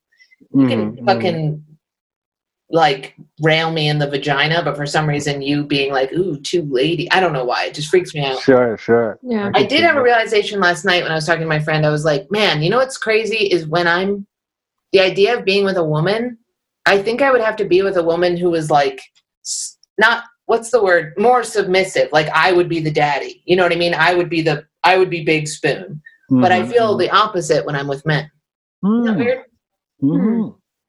Speaker 2: fucking like rail me in the vagina, but for some reason you being like, ooh, too lady. I don't know why. It just freaks me out.
Speaker 4: Sure.
Speaker 3: Yeah.
Speaker 2: I did have a realization last night when I was talking to my friend. I was like, man, you know what's crazy is when the idea of being with a woman, I think I would have to be with a woman who was like, not, what's the word, more submissive. Like I would be the daddy. You know what I mean? I would be big spoon. Mm-hmm. But I feel the opposite when I'm with men. Isn't that weird?
Speaker 4: Mm-hmm.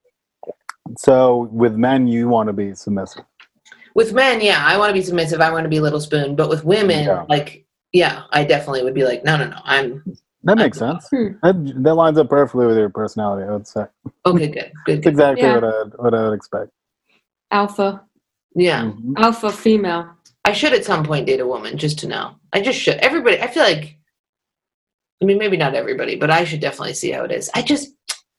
Speaker 4: So with men, you want to be submissive? With men,
Speaker 2: yeah, I want to be submissive. I want to be little spoon. But with women, I definitely would be like, no.
Speaker 4: That makes sense. That lines up perfectly with your personality, I would say.
Speaker 2: Okay, good.
Speaker 4: That's exactly what I would expect.
Speaker 3: Alpha.
Speaker 2: Yeah.
Speaker 3: Mm-hmm. Alpha female.
Speaker 2: I should at some point date a woman just to know. I just should. Everybody, I feel like, I mean, maybe not everybody, but I should definitely see how it is. I just,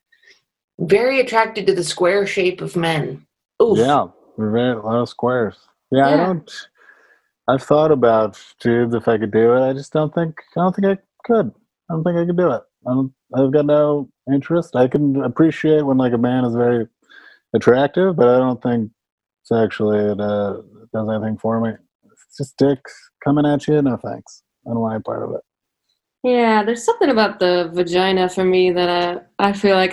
Speaker 2: very attracted to the square shape of men. Oof.
Speaker 4: Yeah, we're a lot of squares. Yeah, I've thought about dudes if I could do it. I don't think I could. I don't think I could do it. I've got no interest. I can appreciate when like a man is very attractive, but I don't think it's actually it does anything for me. It's just dicks coming at you. No thanks. I don't want any part of it.
Speaker 3: Yeah, there's something about the vagina for me that I feel like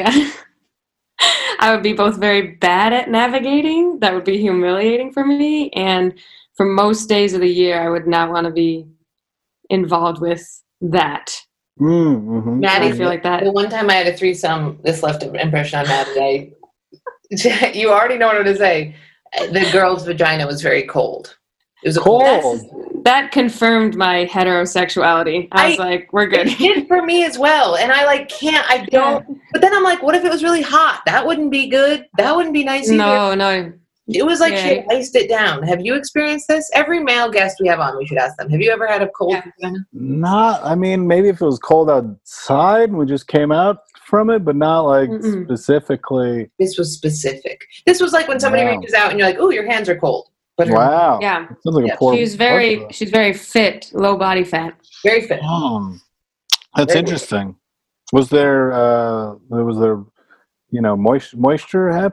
Speaker 3: I would be both very bad at navigating. That would be humiliating for me. And for most days of the year, I would not want to be involved with that.
Speaker 2: Mm-hmm. Maddie,
Speaker 3: I feel like that.
Speaker 2: The one time I had a threesome, this left an impression on Maddie. You already know what I'm going to say. The girl's vagina was very cold. It was
Speaker 4: cold.
Speaker 3: That confirmed my heterosexuality. I was like, we're good.
Speaker 2: It did for me as well. And I don't. Yeah. But then I'm like, what if it was really hot? That wouldn't be good. That wouldn't be nice either.
Speaker 3: No.
Speaker 2: It was like she iced it down. Have you experienced this? Every male guest we have on, we should ask them. Have you ever had a cold vagina?
Speaker 4: I mean, maybe if it was cold outside and we just came out from it, but not like specifically.
Speaker 2: This was specific. This was like when somebody reaches out and you're like, oh, your hands are cold. But
Speaker 4: wow.
Speaker 3: Yeah.
Speaker 4: Sounds like a poor
Speaker 3: she's very fit, low body fat.
Speaker 2: Very fit.
Speaker 4: That's very interesting. Was there moisture happening?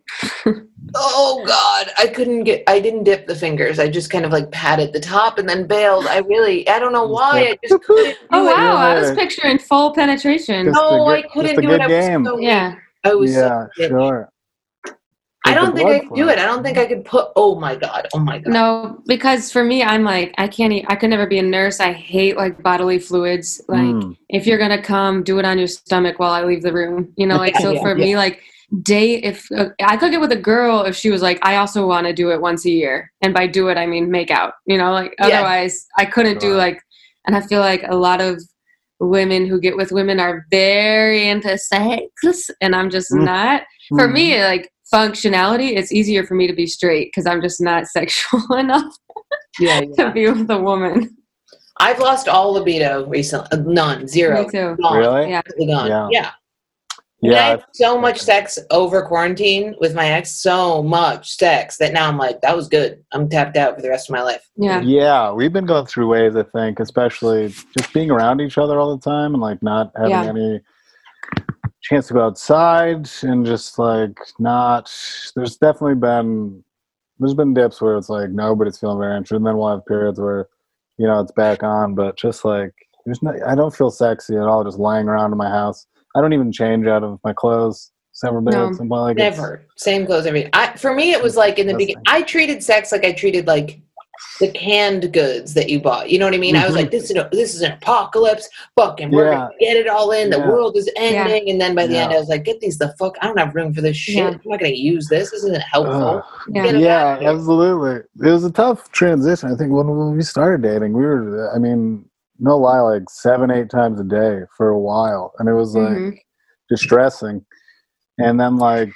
Speaker 2: Oh God, I didn't dip the fingers. I just kind of like patted the top and then bailed. I don't know why. I just couldn't do it.
Speaker 3: Wow, I was picturing full penetration.
Speaker 2: I couldn't do it. I was so
Speaker 4: sure.
Speaker 2: I don't think I could do it. I don't think I could put. Oh my god.
Speaker 3: No, because for me, I'm like, I could never be a nurse. I hate like bodily fluids. Like, if you're gonna come, do it on your stomach while I leave the room. You know, like for me, like if I could get with a girl if she was like, I also want to do it once a year, and by do it I mean make out. You know, like otherwise I couldn't do like. And I feel like a lot of women who get with women are very into sex, and I'm just not. For me, like. Functionality, it's easier for me to be straight because I'm just not sexual enough to be with a woman.
Speaker 2: I've lost all libido recently. None. Zero.
Speaker 3: Me too.
Speaker 2: Gone.
Speaker 4: Really?
Speaker 2: Gone. Yeah. I had so much sex over quarantine with my ex, so much sex that now I'm like, that was good. I'm tapped out for the rest of my life.
Speaker 4: Yeah, we've been going through waves, I think, especially just being around each other all the time and like not having any chance to go outside and just like there's been dips where it's like nobody's feeling very interested, and then we'll have periods where it's back on, but just like I don't feel sexy at all just lying around in my house. I don't even change out of my clothes. It's never been something like
Speaker 2: never same clothes for me it was like in the beginning I treated sex like I treated like the canned goods that you bought. You know what I mean? I was like, this is an apocalypse. Fucking, we're going to get it all in. The world is ending. And then by the end, I was like, get these the fuck. I don't have room for this shit. I'm not going to use this. This isn't helpful.
Speaker 4: Absolutely. It was a tough transition. I think when we started dating, we were, I mean, no lie, like 7-8 times a day for a while. And it was like distressing. And then like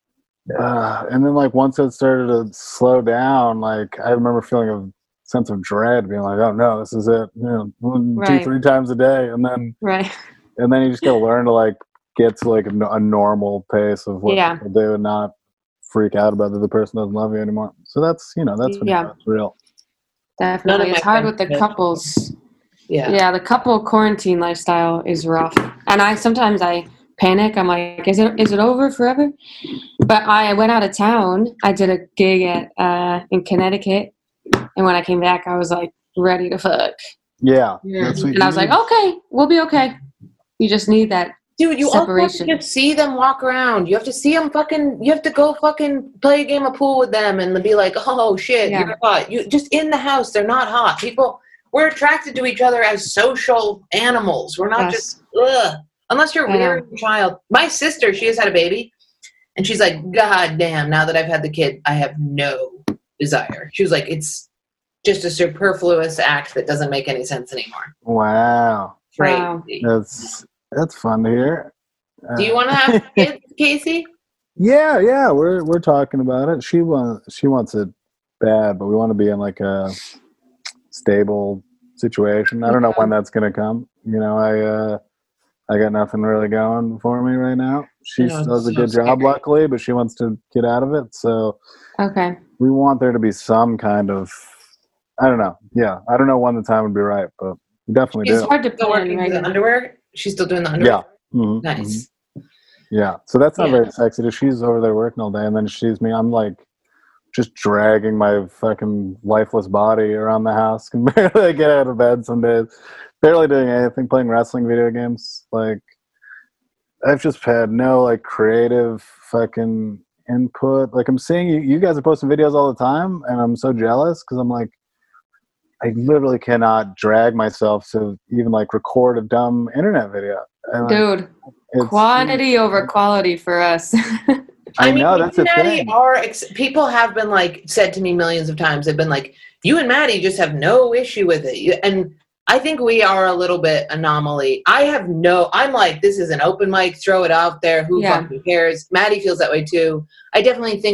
Speaker 4: once it started to slow down, like I remember feeling a sense of dread, being like, "Oh no, this is it." 2-3 times a day, and then you just gotta learn to like get to like a normal pace of what people do and not freak out about that the person doesn't love you anymore. So that's that's real.
Speaker 3: Definitely, it's hard with the couples. The couple quarantine lifestyle is rough, and sometimes I panic. I'm like, is it over forever? But I went out of town. I did a gig in Connecticut, and when I came back, I was like ready to fuck.
Speaker 4: Yeah.
Speaker 2: And
Speaker 3: I was like, okay, we'll be okay. You just need that.
Speaker 2: Dude, you also have to just see them walk around. You have to see them you have to go fucking play a game of pool with them and be like, oh shit, you're hot. You just in the house, they're not hot. We're attracted to each other as social animals. We're not just unless you're rearing a child. My sister, she has had a baby, and she's like, God damn, now that I've had the kid, I have no desire. She was like, it's just a superfluous act that doesn't make any sense anymore.
Speaker 4: Wow.
Speaker 2: Crazy.
Speaker 4: That's fun to hear.
Speaker 2: Do you want to have kids, Casey?
Speaker 4: Yeah, we're talking about it. She wants it bad, but we want to be in like a stable situation. I don't know when that's going to come. I got nothing really going for me right now. She does a good job, luckily, but she wants to get out of it. So we want there to be some kind of, I don't know. Yeah, I don't know when the time would be right, but we definitely do.
Speaker 2: It's hard to put working the underwear. She's still doing the underwear?
Speaker 4: Yeah. Mm-hmm.
Speaker 2: Nice.
Speaker 4: Yeah, so that's not very sexy. She's over there working all day, and then she sees me. I'm like just dragging my fucking lifeless body around the house. Can barely get out of bed some days. Barely doing anything, playing wrestling video games. Like, I've just had no, like, creative fucking input. Like, I'm seeing you guys are posting videos all the time, and I'm so jealous because I'm like, I literally cannot drag myself to even, like, record a dumb internet video. And,
Speaker 3: dude, quantity over quality for us.
Speaker 4: I know, that's the thing.
Speaker 2: People have been, like, said to me millions of times, they've been like, you and Maddie just have no issue with it. And I think we are a little bit anomaly. I'm like, this is an open mic, throw it out there. Who fucking cares? Maddie feels that way too. I definitely think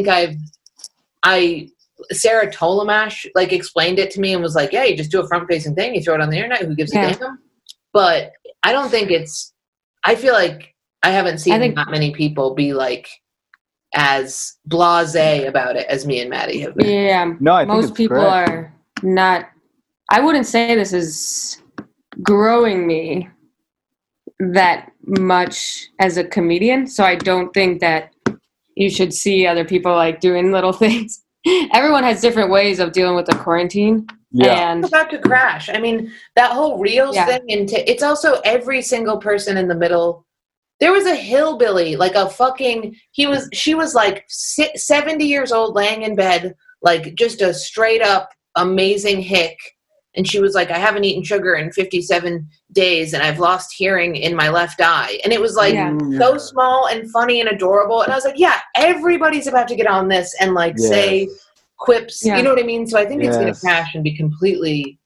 Speaker 2: Sarah Tolamash, like, explained it to me and was like, yeah, you just do a front-facing thing, you throw it on the internet, who gives a damn? But I don't think I feel like I haven't seen that many people be like as blasé about it as me and Maddie have been.
Speaker 3: Yeah.
Speaker 4: No, I think
Speaker 3: most people are not. I wouldn't say this is growing me that much as a comedian. So I don't think that you should see other people like doing little things. Everyone has different ways of dealing with the quarantine.
Speaker 4: Yeah.
Speaker 2: And it's about to crash. I mean, that whole Reels thing, and it's also every single person in the middle. There was a hillbilly, like a fucking, she was like 70 years old, laying in bed, like just a straight up amazing hick. And she was like, I haven't eaten sugar in 57 days and I've lost hearing in my left eye. And it was like so small and funny and adorable. And I was like, yeah, everybody's about to get on this and like say quips. You know what I mean? So I think it's going to crash and be completely,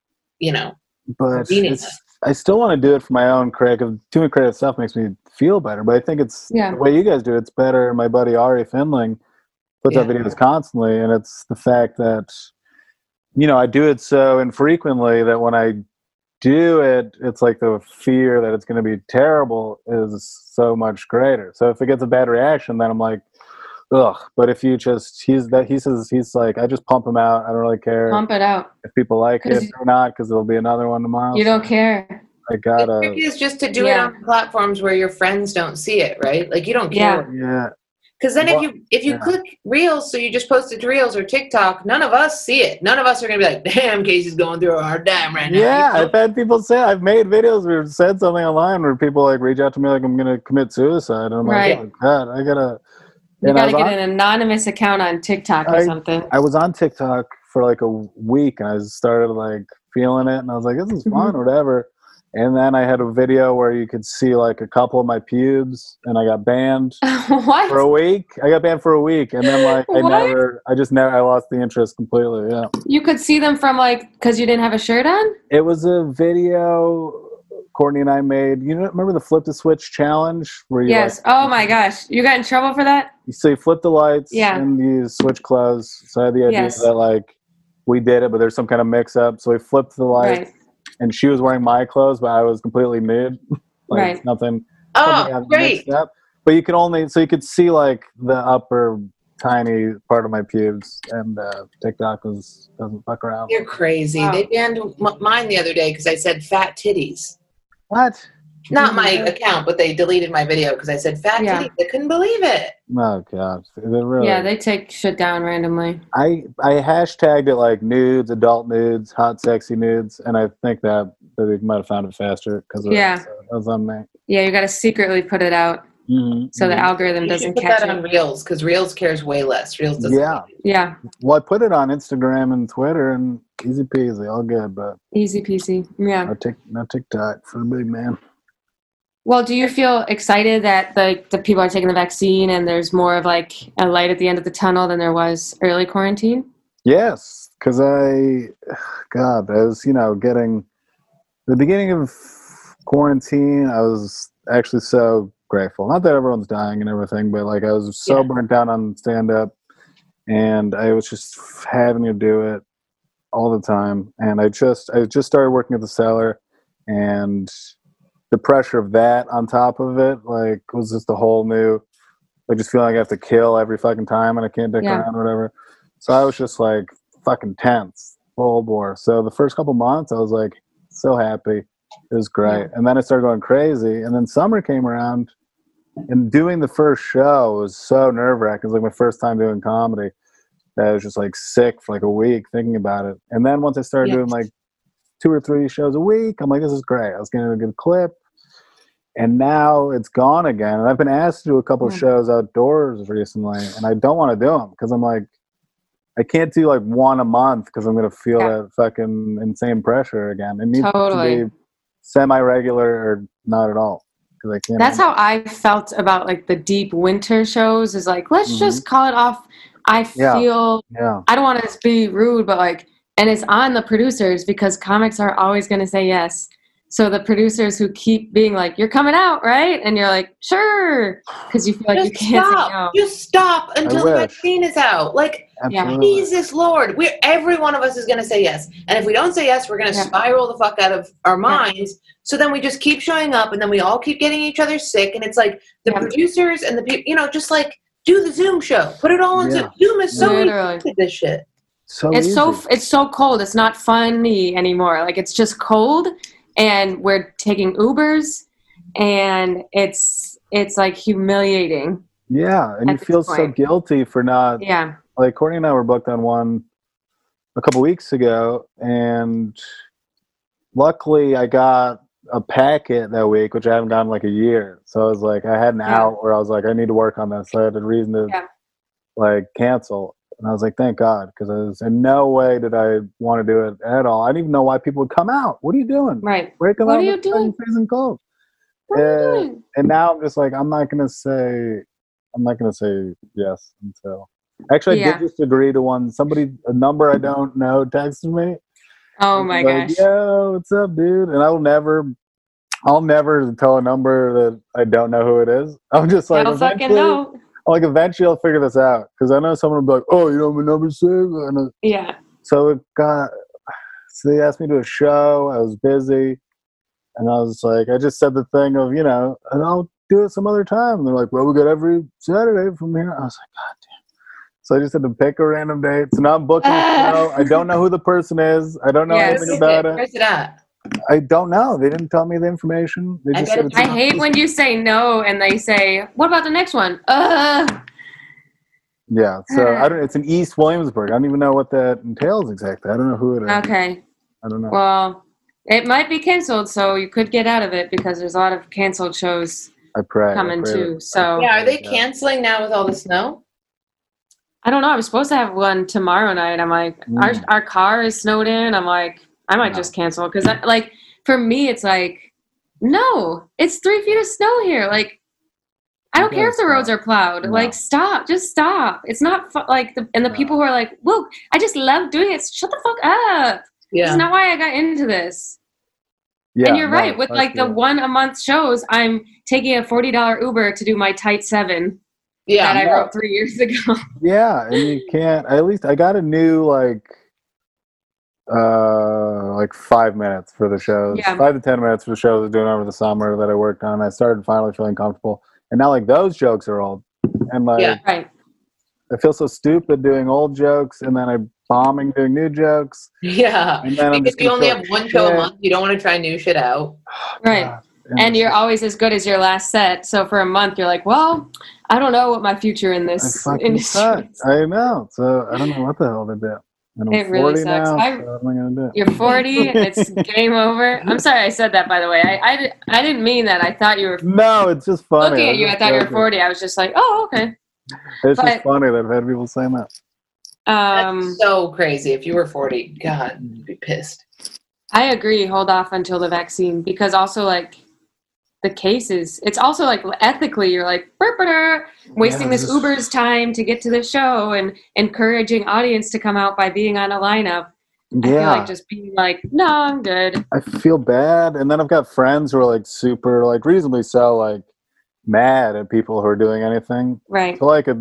Speaker 4: but I still want to do it for my own creative. Doing creative stuff makes me feel better. But I think it's the way you guys do it's better. My buddy Ari Finling puts out videos constantly. And it's the fact that, I do it so infrequently that when I do it, it's like the fear that it's going to be terrible is so much greater. So if it gets a bad reaction, then I'm like, ugh. But if you just, he's like, I just pump him out. I don't really care.
Speaker 3: Pump it out.
Speaker 4: If people like it or not, because there'll be another one tomorrow.
Speaker 3: You don't care.
Speaker 4: I gotta.
Speaker 2: The trick is just to do it on platforms where your friends don't see it, right? Like you don't care.
Speaker 4: Yeah.
Speaker 2: Because then if you click Reels, so you just post it to Reels or TikTok, none of us see it. None of us are going to be like, damn, Casey's going through a hard time right now.
Speaker 4: Yeah, I've had people say, I've made videos or said something online where people like reach out to me like I'm going to commit suicide. And I'm like, oh, God, I got to.
Speaker 3: You got to get an anonymous account on TikTok or something.
Speaker 4: I was on TikTok for like a week and I started like feeling it and I was like, this is fun or whatever. And then I had a video where you could see like a couple of my pubes and I got banned for a week. I got banned for a week. And then like I lost the interest completely. Yeah.
Speaker 3: You could see them from like, cause you didn't have a shirt on?
Speaker 4: It was a video Courtney and I made. Remember the flip the switch challenge? Where you
Speaker 3: oh my gosh. You got in trouble for that?
Speaker 4: So you flip the lights and you switch clothes. So I had the idea that like we did it, but there's some kind of mix up. So we flipped the lights. Right. And she was wearing my clothes, but I was completely nude. Like nothing.
Speaker 2: Oh, great.
Speaker 4: But you could see like the upper tiny part of my pubes, and TikTok doesn't fuck around.
Speaker 2: You're crazy. Wow. They banned mine the other day because I said fat titties.
Speaker 4: What?
Speaker 2: Not my account, but they deleted my video because I said fat titties. They couldn't believe it.
Speaker 4: Oh God! Really,
Speaker 3: they take shit down randomly.
Speaker 4: I hashtagged it like nudes, adult nudes, hot sexy nudes, and I think that they might have found it faster because that was on me.
Speaker 3: Yeah, you got to secretly put it out so the algorithm doesn't catch it.
Speaker 2: Put that on Reels because Reels cares way less. Reels doesn't.
Speaker 3: Yeah.
Speaker 4: Well, I put it on Instagram and Twitter, and easy peasy, all good, but
Speaker 3: easy peasy. Yeah.
Speaker 4: No TikTok for the big man.
Speaker 3: Well, do you feel excited that the people are taking the vaccine and there's more of like a light at the end of the tunnel than there was early quarantine?
Speaker 4: Yes, because I was, getting the beginning of quarantine, I was actually so grateful. Not that everyone's dying and everything, but like I was so burnt out on stand-up and I was just having to do it all the time. And I just started working at the Cellar and the pressure of that on top of it, like, was just a whole new, like, just feeling like I have to kill every fucking time and I can't dick around or whatever. So I was just, like, fucking tense, full bore. So the first couple months, I was, like, so happy. It was great. Yeah. And then I started going crazy. And then summer came around, and doing the first show was so nerve-wracking. It was, like, my first time doing comedy. I was just, like, sick for, like, a week thinking about it. And then once I started doing, like, 2 or 3 shows a week, I'm like, this is great. I was getting a good clip. And now it's gone again. And I've been asked to do a couple of shows outdoors recently, and I don't want to do them because I'm like, I can't do like one a month because I'm going to feel that fucking insane pressure again. It needs to be semi-regular or not at all. I can't.
Speaker 3: That's how I felt about like the deep winter shows is like, let's just call it off. I feel, I don't want to be rude, but like, and it's on the producers because comics are always going to say yes. So the producers who keep being like, you're coming out, right? And you're like, sure. Because you feel like you can't say no.
Speaker 2: Just stop until the vaccine is out. Like, Jesus Lord. Every one of us is going to say yes. And if we don't say yes, we're going to spiral the fuck out of our minds. So then we just keep showing up and then we all keep getting each other sick. And it's like the producers and the people, just like do the Zoom show. Put it all on Zoom. Zoom is so easy to this shit.
Speaker 3: It's so cold. It's not funny anymore. Like it's just cold. And we're taking Ubers, and it's like humiliating.
Speaker 4: Yeah, and you feel so guilty for not.
Speaker 3: Yeah.
Speaker 4: Like Courtney and I were booked on one a couple weeks ago, and luckily I got a packet that week, which I haven't gotten in like a year. So I was like, I had an out where I was like, I need to work on this. So I had a reason to like cancel. And I was like, thank God, because I was in no way did I want to do it at all. I didn't even know why people would come out. What are you doing?
Speaker 3: Right.
Speaker 4: Break them
Speaker 3: what
Speaker 4: out
Speaker 3: are you doing?
Speaker 4: Freezing cold.
Speaker 3: What are you doing?
Speaker 4: And now I'm just like, I'm not gonna say yes until. Actually, I did just agree to one. A number I don't know texted me.
Speaker 3: Oh my gosh.
Speaker 4: Yo, what's up, dude? And I'll never tell a number that I don't know who it is. I'm just like,
Speaker 3: I'll fucking know.
Speaker 4: Eventually I'll figure this out, because I know someone will be like, oh, you don't have my number saved? So they asked me to do a show. I was busy, and I was like, I just said the thing of, and I'll do it some other time. And they're like, well, we got every Saturday from here. I was like, God damn. So I just had to pick a random date. So now I'm booking a show. I don't know who the person is. I don't know anything about it.
Speaker 2: Where's it at?
Speaker 4: I don't know. They didn't tell me the information. They just said
Speaker 3: I hate when you say no and they say, what about the next one?
Speaker 4: Yeah, so it's in East Williamsburg. I don't even know what that entails exactly. I don't know who it is.
Speaker 3: Okay.
Speaker 4: I don't know.
Speaker 3: Well, it might be canceled, so you could get out of it, because there's a lot of canceled shows coming too. So
Speaker 2: are they canceling now with all the snow?
Speaker 3: I don't know. I'm supposed to have one tomorrow night. I'm like, our car is snowed in. I'm like, I might just cancel, because like for me, it's like, no, it's 3 feet of snow here. Like, I don't care if the roads are plowed. No. Like, just stop. It's not the people who are like, well, I just love doing it. Shut the fuck up. Yeah. That's not why I got into this. Yeah, and you're right. With like the 1 a month shows, I'm taking a $40 Uber to do my tight 7. Yeah, that I wrote 3 years ago.
Speaker 4: Yeah, and you can't. At least I got a new like 5 minutes for the shows. 5 to 10 minutes for the shows I was doing over the summer that I worked on. I started finally feeling comfortable, and now like those jokes are old, and like I feel so stupid doing old jokes, and then I'm bombing doing new jokes.
Speaker 2: Yeah, and then because you only have one show a month, you don't want to try new shit out.
Speaker 3: Right. And you're always as good as your last set. So for a month, you're like, well, I don't know what my future in this industry is.
Speaker 4: I know. So I don't know what the hell to do. And I'm
Speaker 3: it really sucks.
Speaker 4: Now, so what am I gonna do?
Speaker 3: You're 40. It's game over. I'm sorry I said that, by the way. I didn't mean that. I thought you were.
Speaker 4: No, it's just funny.
Speaker 3: Looking at you, I thought you were 40. I was just like, oh, okay.
Speaker 4: It's just funny that I've had people saying that.
Speaker 2: That's so crazy. If you were 40, God, you'd be pissed.
Speaker 3: I agree. Hold off until the vaccine, because also like the cases, it's also like ethically, you're like wasting this Uber's time to get to the show and encouraging audience to come out by being on a lineup. I feel like just being like, no, I'm good.
Speaker 4: I feel bad, and then I've got friends who are like super, like reasonably so, like mad at people who are doing anything.
Speaker 3: Right.
Speaker 4: So like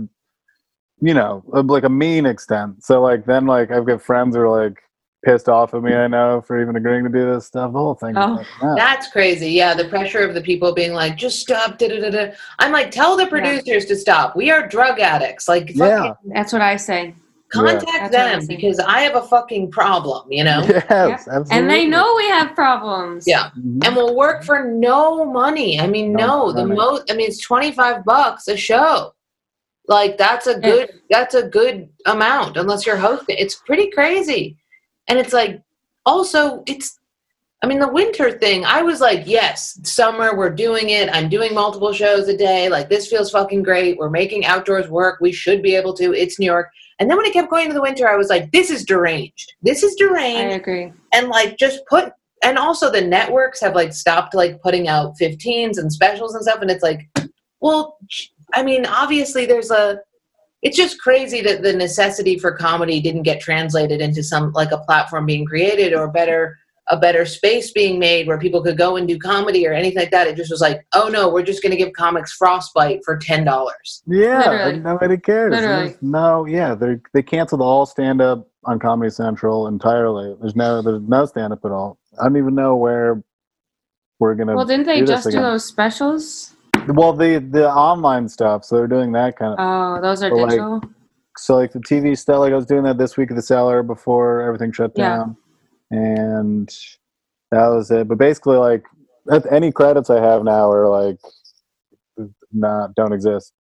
Speaker 4: like a mean extent. So like then like I've got friends who are like pissed off at me, I know, for even agreeing to do this stuff. The whole thing.
Speaker 2: That's crazy. Yeah, the pressure of the people being like, just stop. I'm like, tell the producers to stop. We are drug addicts. Like,
Speaker 3: that's what I say.
Speaker 2: Contact them, because I have a fucking problem,
Speaker 4: Yes, absolutely.
Speaker 3: And they know we have problems.
Speaker 2: Yeah. Mm-hmm. And we'll work for no money. I mean, it's $25 a show. Like that's a good amount, unless you're hosting. It's pretty crazy. And it's like, also, the winter thing, I was like, yes, summer, we're doing it. I'm doing multiple shows a day. Like, this feels fucking great. We're making outdoors work. We should be able to. It's New York. And then when it kept going to the winter, I was like, this is deranged. I agree. And like, and also the networks have like stopped like putting out 15s and specials and stuff. And it's like, well, obviously it's just crazy that the necessity for comedy didn't get translated into some, like a platform being created or a better space being made where people could go and do comedy or anything like that. It just was like, oh no, we're just going to give comics frostbite for $10.
Speaker 4: Yeah. Literally. Nobody cares. Literally. They canceled all stand-up on Comedy Central entirely. There's no stand-up at all. I don't even know where we're going to.
Speaker 3: Well, didn't they just do those specials?
Speaker 4: Well, the online stuff, so they're doing that kind of.
Speaker 3: Oh, those are digital.
Speaker 4: So the TV stuff, like I was doing that this week at the Cellar before everything shut down, and that was it. But basically, like any credits I have now are like don't exist.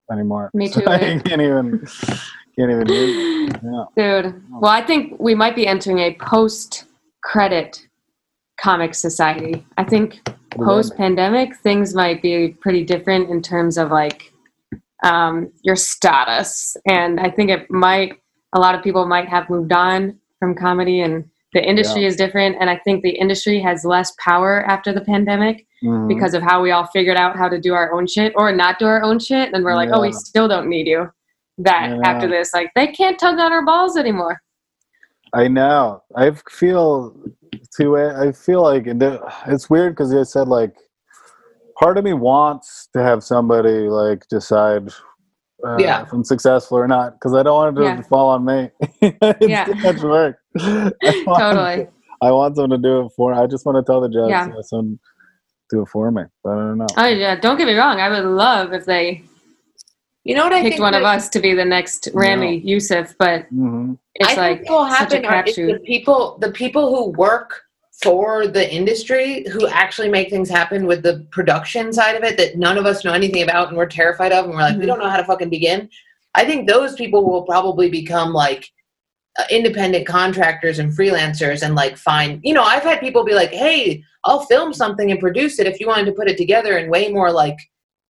Speaker 4: anymore.
Speaker 3: Me too.
Speaker 4: So I can't even use it. Yeah.
Speaker 3: Dude. Well, I think we might be entering a post-credit comic society. I think post-pandemic things might be pretty different in terms of like your status, and I think a lot of people might have moved on from comedy, and the industry is different, and I think the industry has less power after the pandemic because of how we all figured out how to do our own shit or not do our own shit, and we're like, oh, we still don't need you. After this, like, they can't tug on our balls anymore.
Speaker 4: I know. I feel like it's weird because they said, like, part of me wants to have somebody like decide if I'm successful or not, because I don't want it to fall on me. It's too much work.
Speaker 3: Totally.
Speaker 4: I want someone to do it for me. I just want to tell the jokes and let someone do it for me. But I don't know.
Speaker 3: Oh yeah, don't get me wrong. I would love if they picked one of us to be the next Rami Youssef, but it's like such a crapshoot.
Speaker 2: The people who work for the industry, who actually make things happen with the production side of it that none of us know anything about and we're terrified of, and we're like, we don't know how to fucking begin. I think those people will probably become like independent contractors and freelancers and like find, I've had people be like, hey, I'll film something and produce it if you wanted to put it together, and way more of like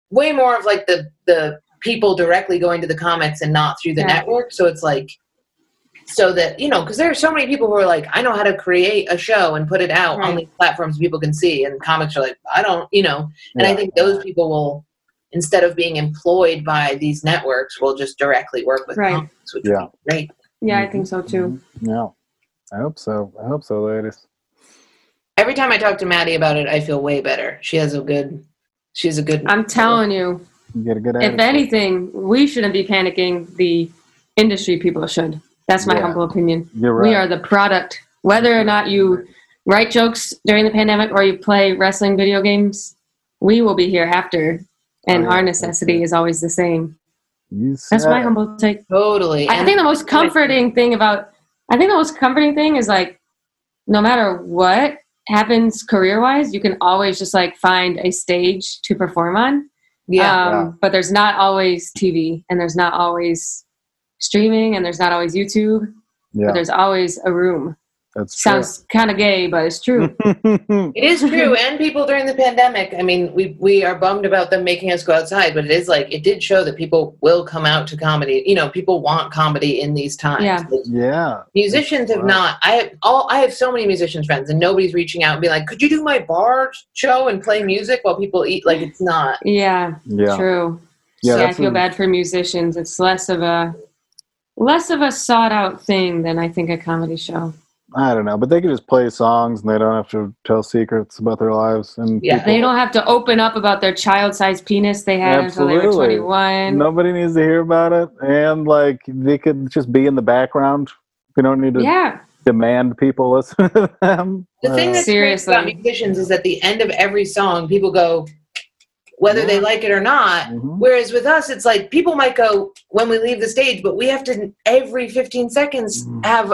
Speaker 2: the people directly going to the comics and not through the network. So it's like, so that, because there are so many people who are like, I know how to create a show and put it out on these platforms people can see, and comics are like, I don't, and I think those people will, instead of being employed by these networks, will just directly work with comics, which would be great.
Speaker 3: Yeah, I think so too.
Speaker 4: Yeah, I hope so, ladies.
Speaker 2: Every time I talk to Maddie about it, I feel way better. She's a good
Speaker 3: I'm telling you,
Speaker 4: get a good
Speaker 3: if anything, we shouldn't be panicking. The industry people should. That's my humble opinion.
Speaker 4: You're right.
Speaker 3: We are the product. Whether or not you write jokes during the pandemic or you play wrestling video games, we will be here after. And our necessity is always the same. That's my humble take.
Speaker 2: Totally.
Speaker 3: I think the most comforting thing is like, no matter what happens career-wise, you can always just like find a stage to perform on. But there's not always TV, and there's not always streaming, and there's not always YouTube, but there's always a room.
Speaker 4: That's true.
Speaker 3: Sounds kind of gay, but it's true.
Speaker 2: It is true. And people during the pandemic, I mean, we are bummed about them making us go outside, but it is like, it did show that people will come out to comedy. People want comedy in these times. Musicians have not. I have so many musicians friends, and nobody's reaching out and be like, could you do my bar show and play music while people eat? Like, it's not.
Speaker 3: True. I feel bad for musicians. It's less of a sought out thing than I think a comedy show.
Speaker 4: I don't know, but they can just play songs and they don't have to tell secrets about their lives. And
Speaker 3: they don't have to open up about their child-sized penis they had until they were 21.
Speaker 4: Nobody needs to hear about it, and like they could just be in the background. We don't need to demand people listen to them.
Speaker 2: The thing that's serious about musicians is at the end of every song, people go, whether they like it or not. Whereas with us, it's like people might go when we leave the stage, but we have to every 15 seconds have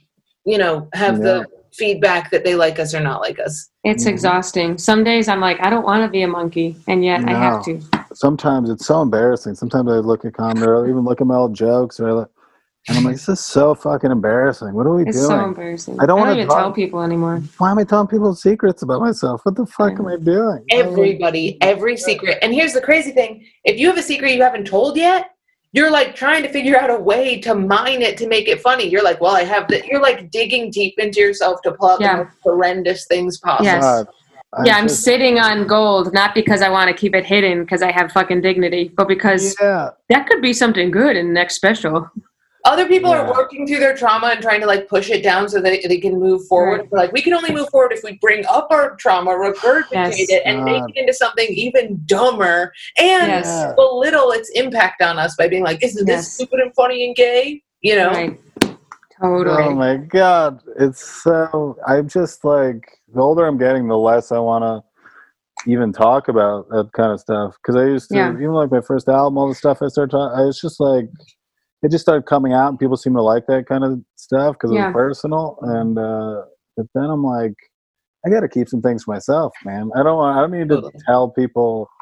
Speaker 2: the feedback that they like us or not like us.
Speaker 3: It's exhausting. Some days I'm like, I don't want to be a monkey, and yet I have to.
Speaker 4: Sometimes it's so embarrassing. Sometimes I look at comedy or even look at my old jokes, and I'm like, this is so fucking embarrassing. What are we doing? It's
Speaker 3: so embarrassing.
Speaker 2: I
Speaker 3: don't even tell people anymore.
Speaker 4: Why am I telling people secrets about myself? What the fuck am I doing?
Speaker 2: Everybody, every secret. And here's the crazy thing. If you have a secret you haven't told yet, you're like trying to figure out a way to mine it to make it funny. You're like, well, I have that. You're like digging deep into yourself to pull out the most horrendous things possible.
Speaker 3: Yes. I'm sitting on gold, not because I want to keep it hidden because I have fucking dignity, but because that could be something good in the next special.
Speaker 2: Other people are working through their trauma and trying to like push it down so that they can move forward. Right. We're like, we can only move forward if we bring up our trauma, regurgitate it, and make it into something even dumber and belittle its impact on us by being like, isn't this stupid and funny and gay?
Speaker 3: Right. Totally.
Speaker 4: Oh my God. I'm just like, the older I'm getting, the less I want to even talk about that kind of stuff. Because I used to, even like my first album, all the stuff I started talking, I was just like, it just started coming out and people seem to like that kind of stuff because it was personal. And but then I'm like, I got to keep some things for myself, man. I don't need to tell people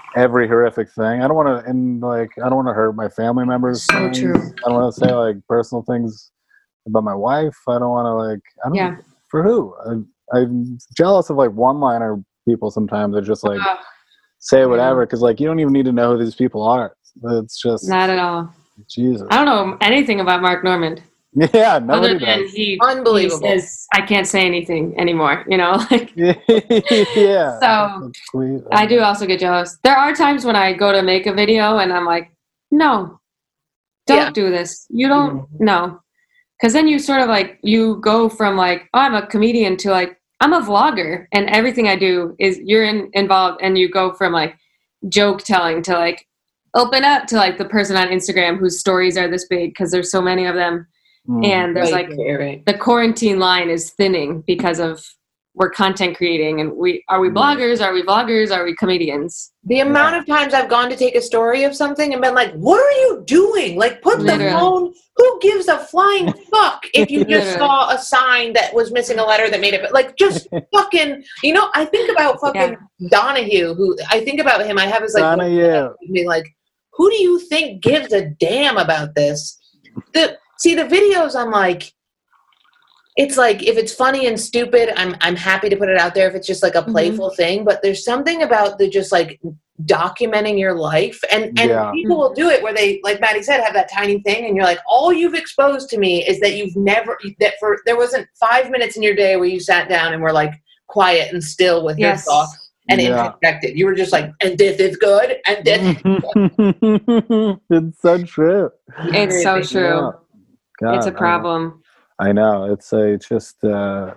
Speaker 4: every horrific thing. I don't want to, and like, I don't want to hurt my family members.
Speaker 3: So true.
Speaker 4: I don't want to say like personal things about my wife. I don't want to like, I don't, for who? I'm jealous of like one-liner people sometimes that just like say whatever, because like, you don't even need to know who these people are. It's just.
Speaker 3: Not at all.
Speaker 4: Jesus.
Speaker 3: I don't know anything about Mark Normand.
Speaker 4: Yeah, nobody
Speaker 3: other than
Speaker 4: does.
Speaker 3: he
Speaker 2: Unbelievable.
Speaker 3: I can't say anything anymore, you know? Like,
Speaker 4: yeah.
Speaker 3: So I do also get jealous. There are times when I go to make a video and I'm like, no, don't do this. You don't no. Because then you sort of like, you go from like, oh, I'm a comedian to like, I'm a vlogger and everything I do is you're involved, and you go from like joke telling to like open up to like the person on Instagram whose stories are this big because there's so many of them. And there's the quarantine line is thinning because of we're content creating, and are we bloggers? Are we vloggers? Are we comedians?
Speaker 2: The amount of times I've gone to take a story of something and been like, what are you doing? Like, put the phone, who gives a flying fuck if you just saw a sign that was missing a letter that made it, like, just fucking, you know, I think about fucking Donahue, who I think about him. I have his like,
Speaker 4: Donahue.
Speaker 2: Being like, who do you think gives a damn about this? See, the videos, I'm like, it's like, if it's funny and stupid, I'm happy to put it out there if it's just like a playful thing. But there's something about the just like documenting your life. And people will do it where they, like Maddie said, have that tiny thing. And you're like, all you've exposed to me is that there wasn't 5 minutes in your day where you sat down and were like quiet and still with your thoughts. And introspective. You were just like, and this is good, and this is good.
Speaker 4: It's so true.
Speaker 3: It's so true. God, it's a problem.
Speaker 4: I know. It's just I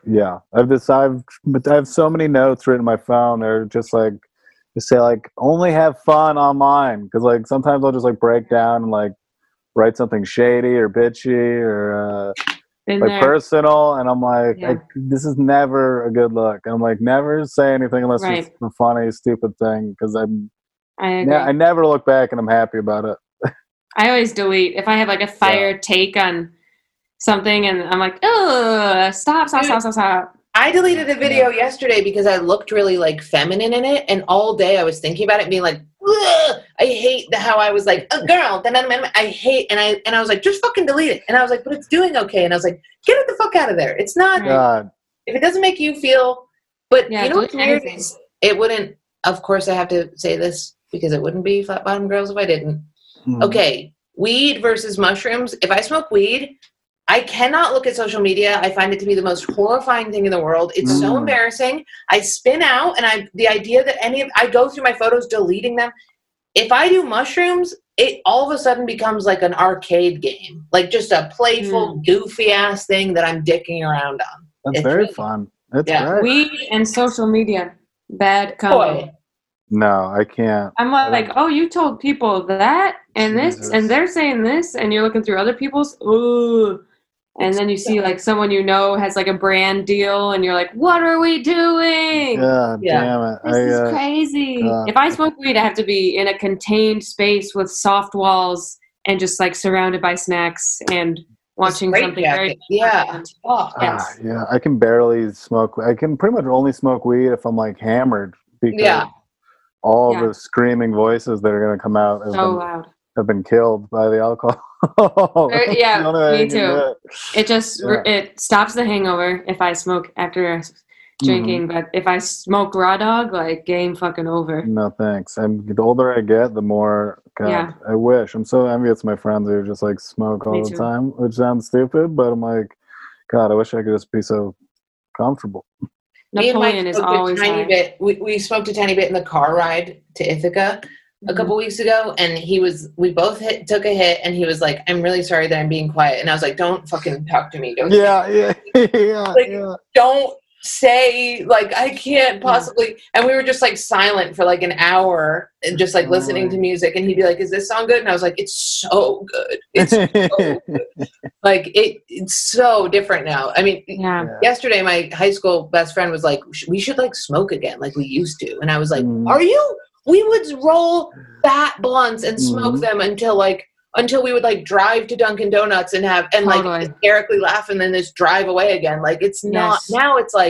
Speaker 4: have so many notes written on my phone. They're just like, to say like, only have fun online, because like sometimes I'll just like break down and like write something shady or bitchy or like personal, and I'm like, this is never a good look. And I'm like, never say anything unless it's a funny, stupid thing, because I never look back and I'm happy about it.
Speaker 3: I always delete if I have like a fire take on something and I'm like, oh, stop.
Speaker 2: I deleted a video yesterday because I looked really like feminine in it, and all day I was thinking about it and being like, ugh, I hate how I was like a girl. Then I hate, and I was like, just fucking delete it. And I was like, but it's doing okay. And I was like, get it the fuck out of there. It's not.
Speaker 4: God.
Speaker 2: If it doesn't make you feel, but you know what's weird is it wouldn't. Of course, I have to say this because it wouldn't be Flat Bottom Girls if I didn't. Okay, weed versus mushrooms. If I smoke weed, I cannot look at social media. I find it to be the most horrifying thing in the world. It's so embarrassing. I spin out, and the idea that I go through my photos deleting them. If I do mushrooms, it all of a sudden becomes like an arcade game, like just a playful, goofy ass thing that I'm dicking around on.
Speaker 4: That's very fun. That's great.
Speaker 3: Weed and social media, bad combo.
Speaker 4: No, I can't.
Speaker 3: I'm like, oh, you told people that and this, and they're saying this, and you're looking through other people's. Ooh. And then you see like someone you know has like a brand deal, and you're like, what are we doing?
Speaker 4: God damn it.
Speaker 3: This is crazy. If I smoke weed, I have to be in a contained space with soft walls and just like surrounded by snacks and watching something very
Speaker 2: yeah.
Speaker 4: Yeah, I can barely smoke. I can pretty much only smoke weed if I'm like hammered, because all the screaming voices that are going to come out have been killed by the alcohol.
Speaker 3: Me too. It stops the hangover if I smoke after drinking, but if I smoke raw dog, like game fucking over.
Speaker 4: No thanks. The older I get, the more I wish. I'm so envious of my friends who just like smoke all the time, which sounds stupid, but I'm like, God, I wish I could just be so comfortable.
Speaker 3: Napoleon is always
Speaker 2: a tiny bit. We smoked a tiny bit in the car ride to Ithaca a couple weeks ago, and we both took a hit, and he was like, I'm really sorry that I'm being quiet. And I was like, don't fucking talk to me. Don't don't say, like, I can't possibly. And we were just like silent for like an hour and just like listening to music, and he'd be like, is this song good? And I was like, it's so good. It's so good. Like it's so different now. I mean, yesterday my high school best friend was like, we should like smoke again like we used to. And I was like, are you? We would roll fat blunts and smoke them until we would like drive to Dunkin' Donuts and like hysterically laugh and then just drive away again. Like it's not now. It's like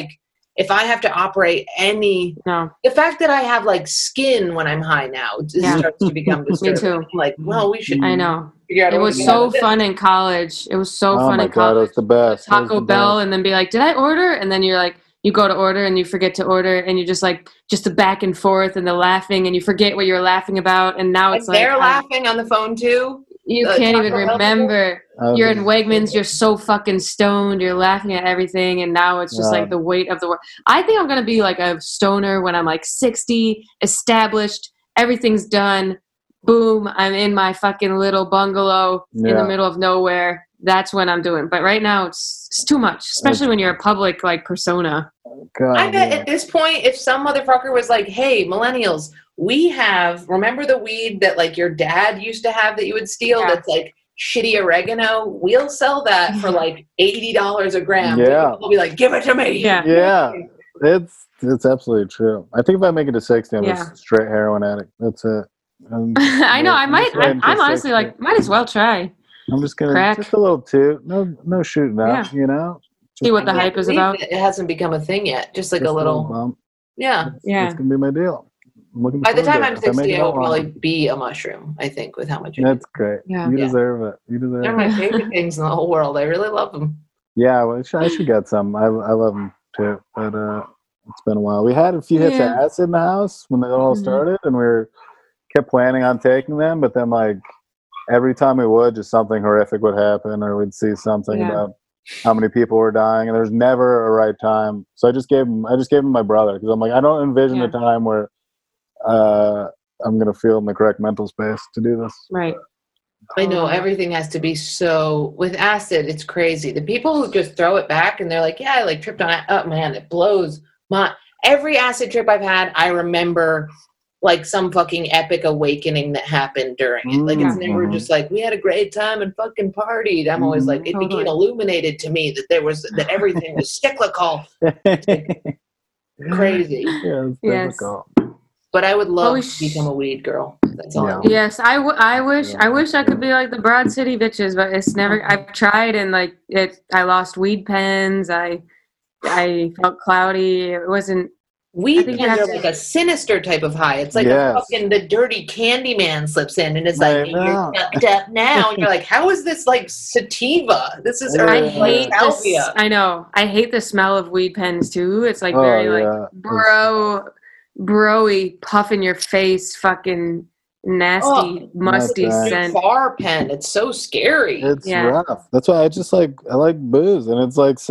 Speaker 2: if I have to operate the fact that I have like skin when I'm high now starts to become disturbing.
Speaker 3: Me too.
Speaker 2: I'm like, well, we should.
Speaker 3: I know.
Speaker 2: It
Speaker 3: was so fun in college. It was so fun in college.
Speaker 4: God, it was the best.
Speaker 3: Taco Bell, and then be like, did I order? And then you're like, you go to order and you forget to order, and you just like the back and forth and the laughing, and you forget what you're laughing about, and now it's like
Speaker 2: they're laughing on the phone too.
Speaker 3: You can't even remember. You're in Wegmans. You're so fucking stoned. You're laughing at everything, and now it's just like the weight of the world. I think I'm gonna be like a stoner when I'm like 60, established, everything's done. Boom! I'm in my fucking little bungalow in the middle of nowhere. That's when I'm doing. But right now, it's too much, especially when you're a public like persona.
Speaker 4: God,
Speaker 2: I bet at this point, if some motherfucker was like, "Hey, millennials, remember the weed that like your dad used to have that you would steal? That's like shitty oregano. We'll sell that for like $80 a gram."
Speaker 4: Yeah,
Speaker 2: we'll be like, "Give it to me."
Speaker 4: Yeah. It's absolutely true. I think if I make it to 60, I'm a straight heroin addict. That's it.
Speaker 3: I know. I'm honestly 60. Like, might as well try.
Speaker 4: I'm just gonna just a little toot. No shooting out. You know.
Speaker 3: See what the hype is about.
Speaker 2: It hasn't become a thing yet. Just like a little bump. Yeah.
Speaker 4: It's gonna be my deal.
Speaker 2: By the time I'm 60, I will probably be a mushroom. I think with how much.
Speaker 4: That's great. Yeah. You deserve it.
Speaker 2: They're my favorite things in the whole world. I really love them.
Speaker 4: Yeah, well, I should get some. I love them too, but it's been a while. We had a few hits of acid in the house when they all started, and we kept planning on taking them, but then like every time we would, just something horrific would happen, or we'd see something about how many people were dying, and there's never a right time. So I just gave him my brother, because I'm like, I don't envision a time where I'm gonna feel in the correct mental space to do this.
Speaker 3: Right.
Speaker 2: I know everything has to be so. With acid, it's crazy. The people who just throw it back and they're like, "Yeah, I like tripped on it." Oh man, it blows my. Every acid trip I've had, I remember like some fucking epic awakening that happened during it. Like it's never just like we had a great time and fucking partied. I'm always like it became illuminated to me that everything was cyclical. Crazy.
Speaker 3: Yes.
Speaker 2: But I would love to become a weed girl. That's all.
Speaker 3: Yes, I wish I could be like the Broad City bitches, but it's never. I've tried and like it. I lost weed pens. I felt cloudy. It wasn't.
Speaker 2: Weed pens are like a sinister type of high. It's like the dirty Candyman slips in and it's like, you're fucked up now. And you're like, how is this like sativa? This is
Speaker 3: I hate salvia. I know. I hate the smell of weed pens too. It's like very like bro-y, puff in your face, fucking nasty, musty scent.
Speaker 2: Bar pen. It's so scary.
Speaker 4: It's rough. That's why I like booze, and it's like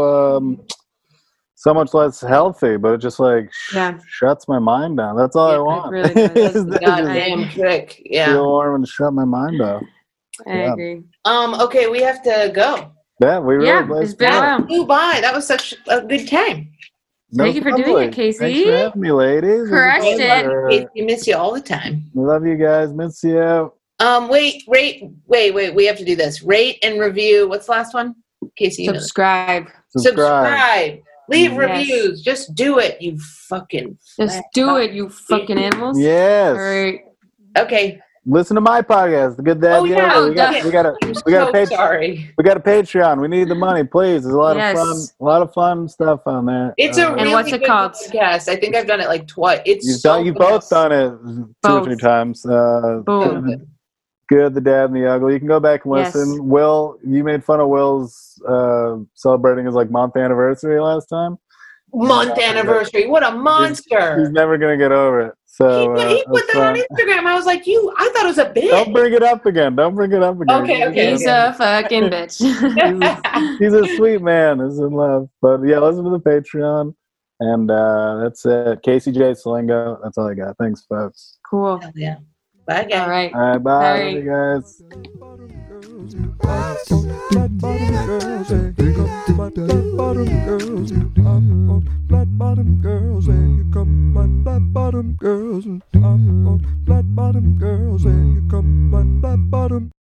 Speaker 4: so much less healthy, but it just like shuts my mind down. That's all I want.
Speaker 3: It really does. That's
Speaker 2: the goddamn trick. Yeah.
Speaker 4: Feel warm and shut my mind off.
Speaker 3: I agree.
Speaker 2: Okay, we have to go.
Speaker 4: Yeah, we really
Speaker 3: it's been a while.
Speaker 2: Flew by. That was such a good time.
Speaker 3: Thank you for doing it, Casey.
Speaker 4: Thanks for having me, ladies.
Speaker 3: Crushed it.
Speaker 2: We miss you all the time.
Speaker 4: We love you guys. Miss you.
Speaker 2: Wait. We have to do this. Rate and review. What's the last one? Casey,
Speaker 3: subscribe.
Speaker 2: Leave reviews. Just do it, you fucking.
Speaker 3: Just do it, you fucking animals.
Speaker 4: Yes.
Speaker 3: All right.
Speaker 2: Okay.
Speaker 4: Listen to my podcast, The Good Dad. We got a
Speaker 2: sorry.
Speaker 4: We got a Patreon. We need the money, please. There's a lot of fun stuff on there.
Speaker 2: It's a really good podcast. I think I've done it like twice. You've both
Speaker 4: done it 2 or 3 times.
Speaker 3: Boom.
Speaker 4: Good, the Dad and the Ugly. You can go back and listen. Yes. Will, you made fun of Will's celebrating his like month anniversary last time.
Speaker 2: Month anniversary. What a monster.
Speaker 4: He's never gonna get over it. So
Speaker 2: he put that on Instagram. I was like, I thought it was a bitch.
Speaker 4: Don't bring it up again.
Speaker 2: Okay.
Speaker 3: He's a fucking bitch.
Speaker 4: he's a sweet man. He's in love. But yeah, listen to the Patreon. And that's it. Casey J. Salingo. That's all I got. Thanks, folks.
Speaker 3: Cool.
Speaker 2: Yeah. Bye, guys.
Speaker 3: All right.
Speaker 4: All right, bye. Love you guys.
Speaker 1: Flat bottom girls, hey, here come my flat bottom girls. I'm on flat bottom girls, hey, here come my flat bottom girls. I'm on flat bottom girls, hey, here come my flat bottom.